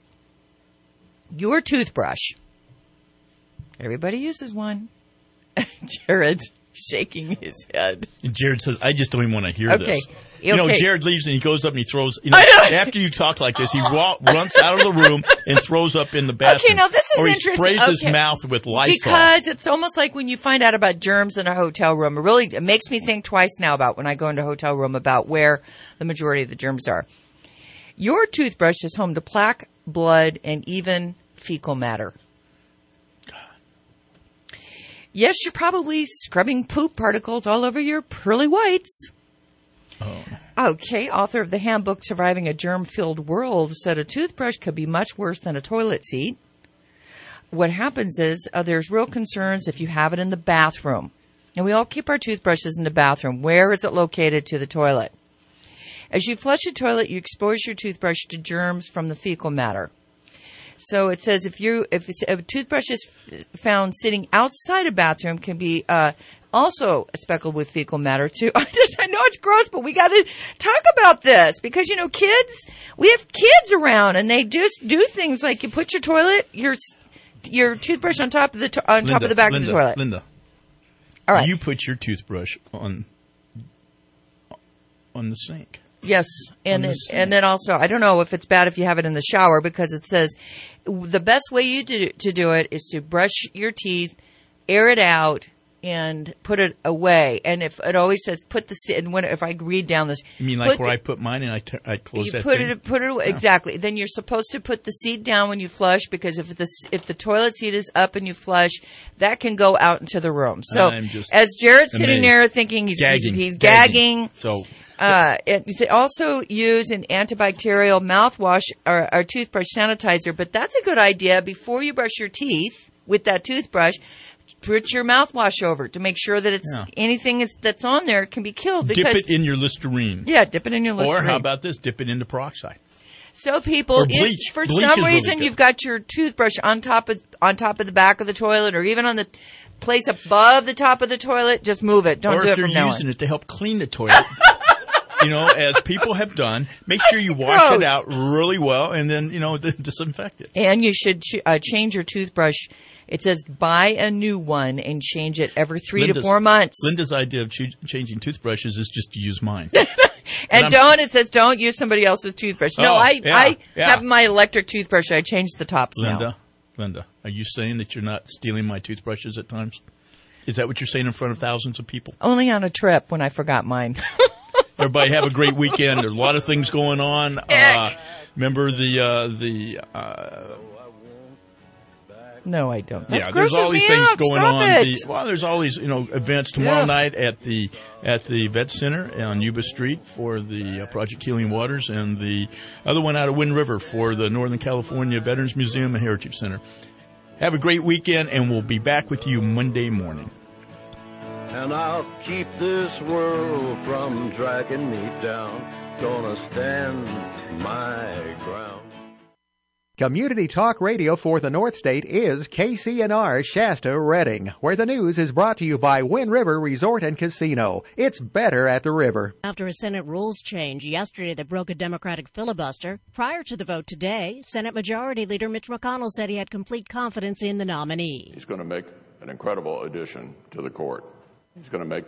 Your toothbrush. Everybody uses one. Jared's shaking his head. And Jared says, I just don't even want to hear this. Okay. Jared leaves and he goes up and he throws, after you talk like this, he runs out of the room and throws up in the bathroom. Okay, now this is interesting. Or he sprays his mouth with Lysol. Because it's almost like when you find out about germs in a hotel room, it makes me think twice now about when I go into a hotel room about where the majority of the germs are. Your toothbrush is home to plaque, blood, and even fecal matter. Yes, you're probably scrubbing poop particles all over your pearly whites. Oh. Okay, author of the handbook Surviving a Germ-Filled World said a toothbrush could be much worse than a toilet seat. What happens is there's real concerns if you have it in the bathroom. And we all keep our toothbrushes in the bathroom. Where is it located to the toilet? As you flush the toilet, you expose your toothbrush to germs from the fecal matter. So it says if a toothbrush is found sitting outside a bathroom, can be also speckled with fecal matter too. I know it's gross, but we got to talk about this because kids. We have kids around, and they just do things like you put your toothbrush on top of the top of the back of the toilet. Linda, all right. You put your toothbrush on the sink. Yes, and then also, I don't know if it's bad if you have it in the shower because it says the best way to do it is to brush your teeth, air it out, and put it away. And if it always says if I read down this, you mean like where I put mine and I close you that put thing? it away. Yeah. Exactly. Then you're supposed to put the seat down when you flush because if the toilet seat is up and you flush, that can go out into the room. So as Jared's sitting there thinking he's gagging. So. It also use an antibacterial mouthwash or toothbrush sanitizer, but that's a good idea before you brush your teeth with that toothbrush. Put your mouthwash over to make sure that anything that's on there can be killed. Because, dip it in your Listerine. Yeah, dip it in your Listerine. Or how about this? Dip it into peroxide. So people, if for some reason you've got your toothbrush on top of the back of the toilet, or even on the place above the top of the toilet, just move it. Don't do it from now on. Or if they're using it to help clean the toilet. As people have done, make sure you wash it out really well and then, disinfect it. And you should change your toothbrush. It says buy a new one and change it every 3 to 4 months. Linda's idea of changing toothbrushes is just to use mine. It says don't use somebody else's toothbrush. No, I have my electric toothbrush. I changed the tops now. Linda, are you saying that you're not stealing my toothbrushes at times? Is that what you're saying in front of thousands of people? Only on a trip when I forgot mine. Everybody have a great weekend. There's a lot of things going on. Remember No, I don't. There's all these things going on. There's all these events tomorrow night at the Vet Center on Yuba Street for the Project Healing Waters, and the other one out of Wind River for the Northern California Veterans Museum and Heritage Center. Have a great weekend, and we'll be back with you Monday morning. And I'll keep this world from dragging me down. Gonna stand my ground. Community Talk Radio for the North State is KCNR Shasta Redding, where the news is brought to you by Wind River Resort and Casino. It's better at the river. After a Senate rules change yesterday that broke a Democratic filibuster, prior to the vote today, Senate Majority Leader Mitch McConnell said he had complete confidence in the nominee. He's going to make an incredible addition to the court. He's going to make